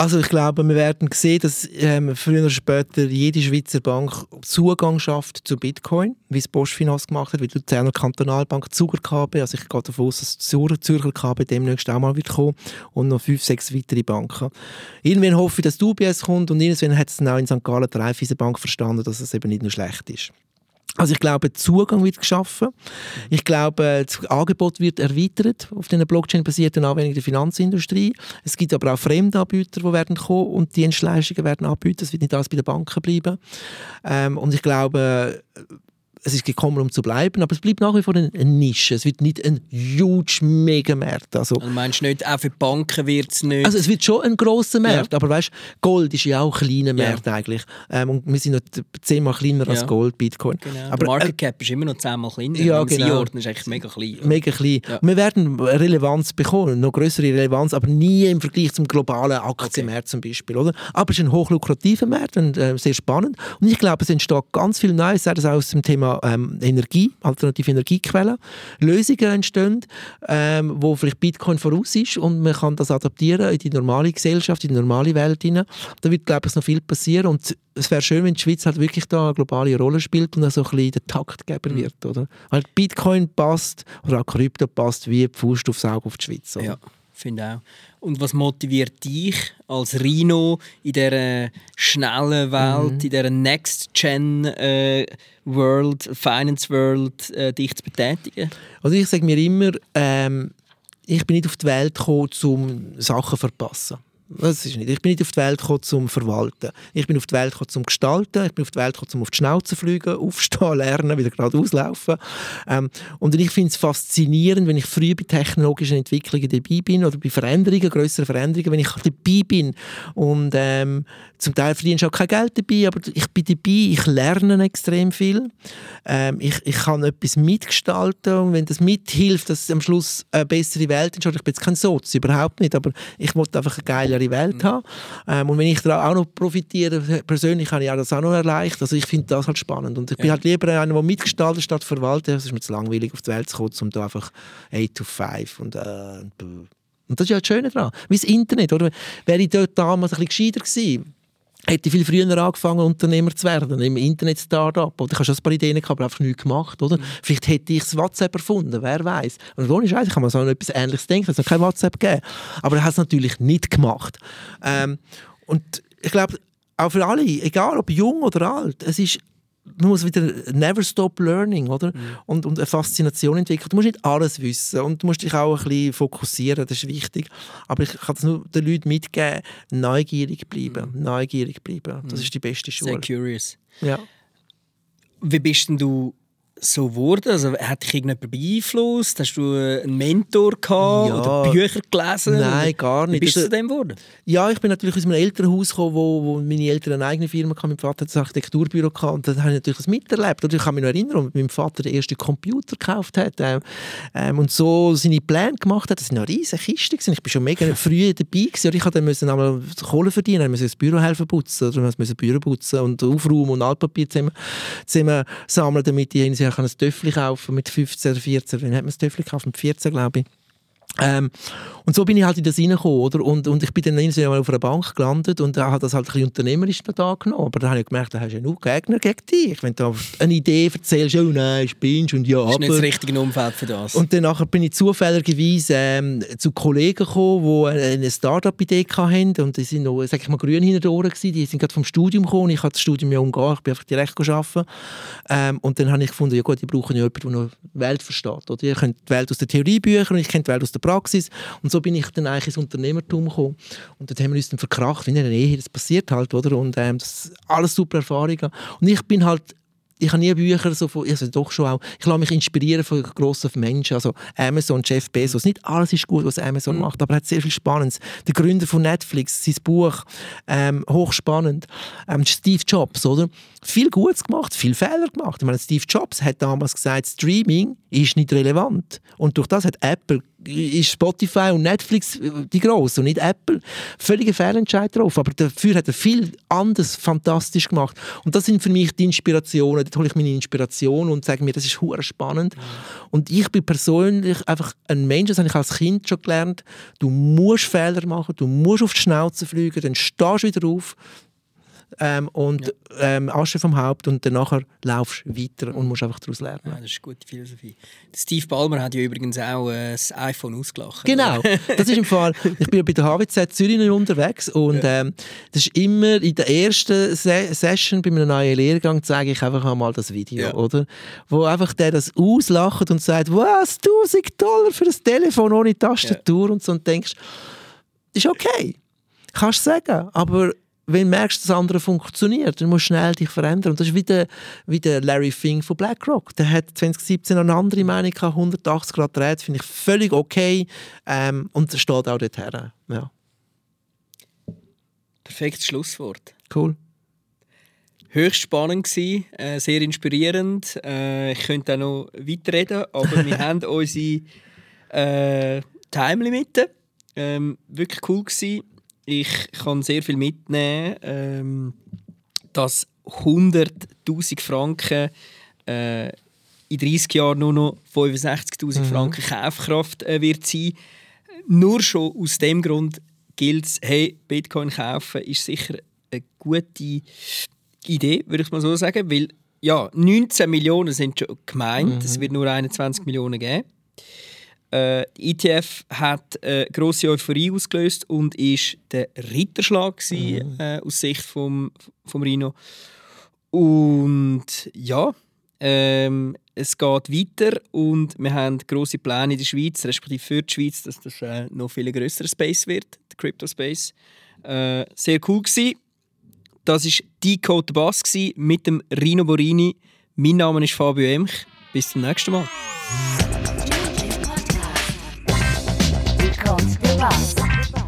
Also ich glaube, wir werden sehen, dass früher oder später jede Schweizer Bank Zugang schafft zu Bitcoin, wie es Postfinance gemacht hat, wie die Luzerner Kantonalbank, Zuger KB. Also ich gehe davon aus, dass die Zürcher KB demnächst auch mal wird kommen und noch 5, 6 weitere Banken. Irgendwann hoffe ich, dass die UBS kommt und irgendwann hat es dann auch in St. Gallen die Raiffeisenbank verstanden, dass es eben nicht nur schlecht ist. Also ich glaube, der Zugang wird geschaffen. Ich glaube, das Angebot wird erweitert auf diesen Blockchain-basierten Anwendungen der Finanzindustrie. Es gibt aber auch Fremdanbieter, die werden kommen und Dienstleistungen werden anbieten. Es wird nicht alles bei den Banken bleiben. Und ich glaube, es ist gekommen, um zu bleiben, aber es bleibt nach wie vor eine Nische. Es wird nicht ein huge Megamarkt. Also meinst du nicht, auch für die Banken wird es nicht? Also es wird schon ein grosser Markt, aber weißt, Gold ist ja auch ein kleiner Markt eigentlich. Und wir sind noch 10-mal kleiner als Gold, Bitcoin. Genau. Aber der Market Cap ist immer noch 10-mal kleiner. Ja, wenn man genau. einordnet, ist eigentlich mega klein. Mega klein. Ja. Wir werden Relevanz bekommen, noch größere Relevanz, aber nie im Vergleich zum globalen Aktienmarkt zum Beispiel. Oder? Aber es ist ein hochlukrativer Markt und sehr spannend. Und ich glaube, es entsteht ganz viel Neues, sei das auch aus dem Thema Energie, alternative Energiequellen, Lösungen entstehen, wo vielleicht Bitcoin voraus ist und man kann das adaptieren in die normale Gesellschaft, in die normale Welt hinein. Da wird, glaube ich, noch viel passieren und es wäre schön, wenn die Schweiz halt wirklich da eine globale Rolle spielt und auch so ein bisschen der Taktgeber wird, oder? Weil Bitcoin passt oder auch Krypto passt wie die Faust aufs Auge auf die Schweiz. Oder? Ja, finde auch. Und was motiviert dich als Rhino in dieser schnellen Welt, in dieser Next-Gen Finance World, dich zu betätigen? Also ich sage mir immer, ich bin nicht auf die Welt gekommen, um Sachen zu verpassen. Das ist nicht. Ich bin nicht auf die Welt gekommen, zum Verwalten. Ich bin auf die Welt gekommen, zum Gestalten. Ich bin auf die Welt gekommen, zum auf die Schnauze fliegen, aufstehen, lernen, wieder geradeaus laufen. Und ich finde es faszinierend, wenn ich früh bei technologischen Entwicklungen dabei bin oder bei Veränderungen, grösseren Veränderungen, wenn ich dabei bin. Und zum Teil verdienst du auch kein Geld dabei, aber ich bin dabei, ich lerne extrem viel. Ich kann etwas mitgestalten und wenn das mithilft, dass am Schluss eine bessere Welt entsteht. Ich bin jetzt kein Sozi, überhaupt nicht, aber ich wollte einfach eine geilere Welt haben. Und wenn ich da auch noch profitiere, persönlich habe ich das auch noch erreicht. Also ich finde das halt spannend. Und ich bin halt lieber einer, der mitgestaltet statt verwaltet. Es ist mir zu langweilig, auf die Welt zu kommen, um da einfach 8 to 5 und das ist ja das Schöne daran. Wie das Internet, oder? Wäre ich dort damals ein bisschen gescheiter gewesen, hätte ich viel früher angefangen, Unternehmer zu werden, im Internet-Startup. Oder ich habe schon ein paar Ideen gehabt, aber einfach nichts gemacht. Oder? Vielleicht hätte ich das WhatsApp erfunden, wer weiß. Und ohne Scheiß, ich kann mir so etwas Ähnliches denken, es hat noch kein WhatsApp gegeben. Aber er hat es natürlich nicht gemacht. Und ich glaube, auch für alle, egal ob jung oder alt, es ist, man muss wieder never stop learning, oder? Und eine Faszination entwickeln. Du musst nicht alles wissen und du musst dich auch ein bisschen fokussieren, das ist wichtig. Aber ich kann es nur den Leuten mitgeben, neugierig bleiben. Neugierig bleiben. Das ist die beste Schule. Sehr curious. Ja. Wie bist denn du so geworden? Also, hat dich irgendjemand beeinflusst? Hast du einen Mentor gehabt oder Bücher gelesen? Nein, gar nicht. Wie bist du zu dem geworden? Ja, ich bin natürlich aus einem Elternhaus gekommen, wo meine Eltern eine eigene Firma hatten. Mein Vater hat ein Architekturbüro gehabt und dann habe ich natürlich das miterlebt. Und ich kann mich noch erinnern, als mein Vater den ersten Computer gekauft hat und so seine Pläne gemacht hat. Das waren noch riesige Kisten. Ich war schon mega früh dabei gewesen. Ich musste einmal Kohle verdienen, ich musste das Büro helfen putzen, oder ich musste Büro putzen und aufräumen und Altpapier zusammen sammeln, damit ich ein Töffel kaufen mit 15 oder 14. Wann hat man das Töffel gekauft? Mit 14, glaube ich. Und so bin ich halt in das reingekommen, oder? Und ich bin dann irgendwann mal auf einer Bank gelandet und habe das halt ein bisschen unternehmerisch da genommen. Aber dann habe ich gemerkt, da hast du ja nur Gegner gegen dich. Wenn du eine Idee erzählst, oh nein, spinnst und ja, aber... Das ist nicht das richtige Umfeld für das. Und dann bin ich zufälligerweise zu Kollegen gekommen, die eine Start-up-Idee hatten und die sind noch, sag ich mal, grün hinter den Ohren gewesen. Die sind gerade vom Studium gekommen. Ich habe das Studium ja umgegangen, ich bin einfach direkt arbeiten. Und dann habe ich gefunden, ja gut, die brauchen ja jemanden, der noch die Welt versteht. Oder? Ihr kennt die Welt aus den Theoriebüchern und ich kenne die Welt aus der Praxis. Und so bin ich dann eigentlich ins Unternehmertum gekommen. Und dort haben wir uns dann verkracht, wie in einer Ehe, das passiert halt, oder? Und das alles super Erfahrungen. Und ich habe nie Bücher so von, also doch schon auch, ich lasse mich inspirieren von grossen Menschen, also Amazon, Jeff Bezos. Nicht alles ist gut, was Amazon macht, aber er hat sehr viel Spannendes. Der Gründer von Netflix, sein Buch, hochspannend. Steve Jobs, oder? Viel Gutes gemacht, viel Fehler gemacht. Ich meine, Steve Jobs hat damals gesagt, Streaming ist nicht relevant. Und durch das hat Apple ist Spotify und Netflix die Grossen und nicht Apple. Völliger Fehlentscheid drauf, aber dafür hat er viel anderes fantastisch gemacht. Und das sind für mich die Inspirationen, dort hole ich meine Inspiration und sage mir, das ist hure spannend. Und ich bin persönlich einfach ein Mensch, das habe ich als Kind schon gelernt, du musst Fehler machen, du musst auf die Schnauze fliegen, dann stehst du wieder auf, Asche vom Haupt und dann laufst du weiter und musst einfach daraus lernen. Ja, das ist eine gute Philosophie. Steve Ballmer hat ja übrigens auch das iPhone ausgelacht. Genau, das ist im Fall, ich bin bei der HWZ Zürich unterwegs und das ist immer in der ersten Session bei einem neuen Lehrgang, zeige ich einfach einmal das Video, oder? Wo einfach der das auslacht und sagt, was, $1.000 für ein Telefon ohne Tastatur und so, und denkst, ist okay, kannst du sagen, aber wenn du merkst, dass das andere funktioniert, dann musst du schnell dich verändern. Und das ist wie der Larry Fink von BlackRock. Der hat 2017 eine andere Meinung gehabt, 180 Grad dreht, finde ich völlig okay. Und das steht auch dort her. Ja. Perfektes Schlusswort. Cool. Höchst spannend gewesen, sehr inspirierend. Ich könnte auch noch weiterreden, aber wir haben unsere Time-Limite. Wirklich cool gewesen. Ich kann sehr viel mitnehmen, dass 100'000 Franken in 30 Jahren nur noch 65'000 Franken Kaufkraft wird sein. Nur schon aus dem Grund gilt es, hey, Bitcoin kaufen ist sicher eine gute Idee, würde ich mal so sagen, weil 19 Millionen sind schon gemeint, es wird nur 21 Millionen geben. Der ETF hat eine grosse Euphorie ausgelöst und war der Ritterschlag aus Sicht vom Rino. Und ja, es geht weiter und wir haben grosse Pläne in der Schweiz, respektive für die Schweiz, dass das noch viel grösserer Space wird, der Crypto Space. Sehr cool gewesen. Das war Decode the Bus mit dem Rino Borini. Mein Name ist Fabio Emch. Bis zum nächsten Mal. Decode the Bus.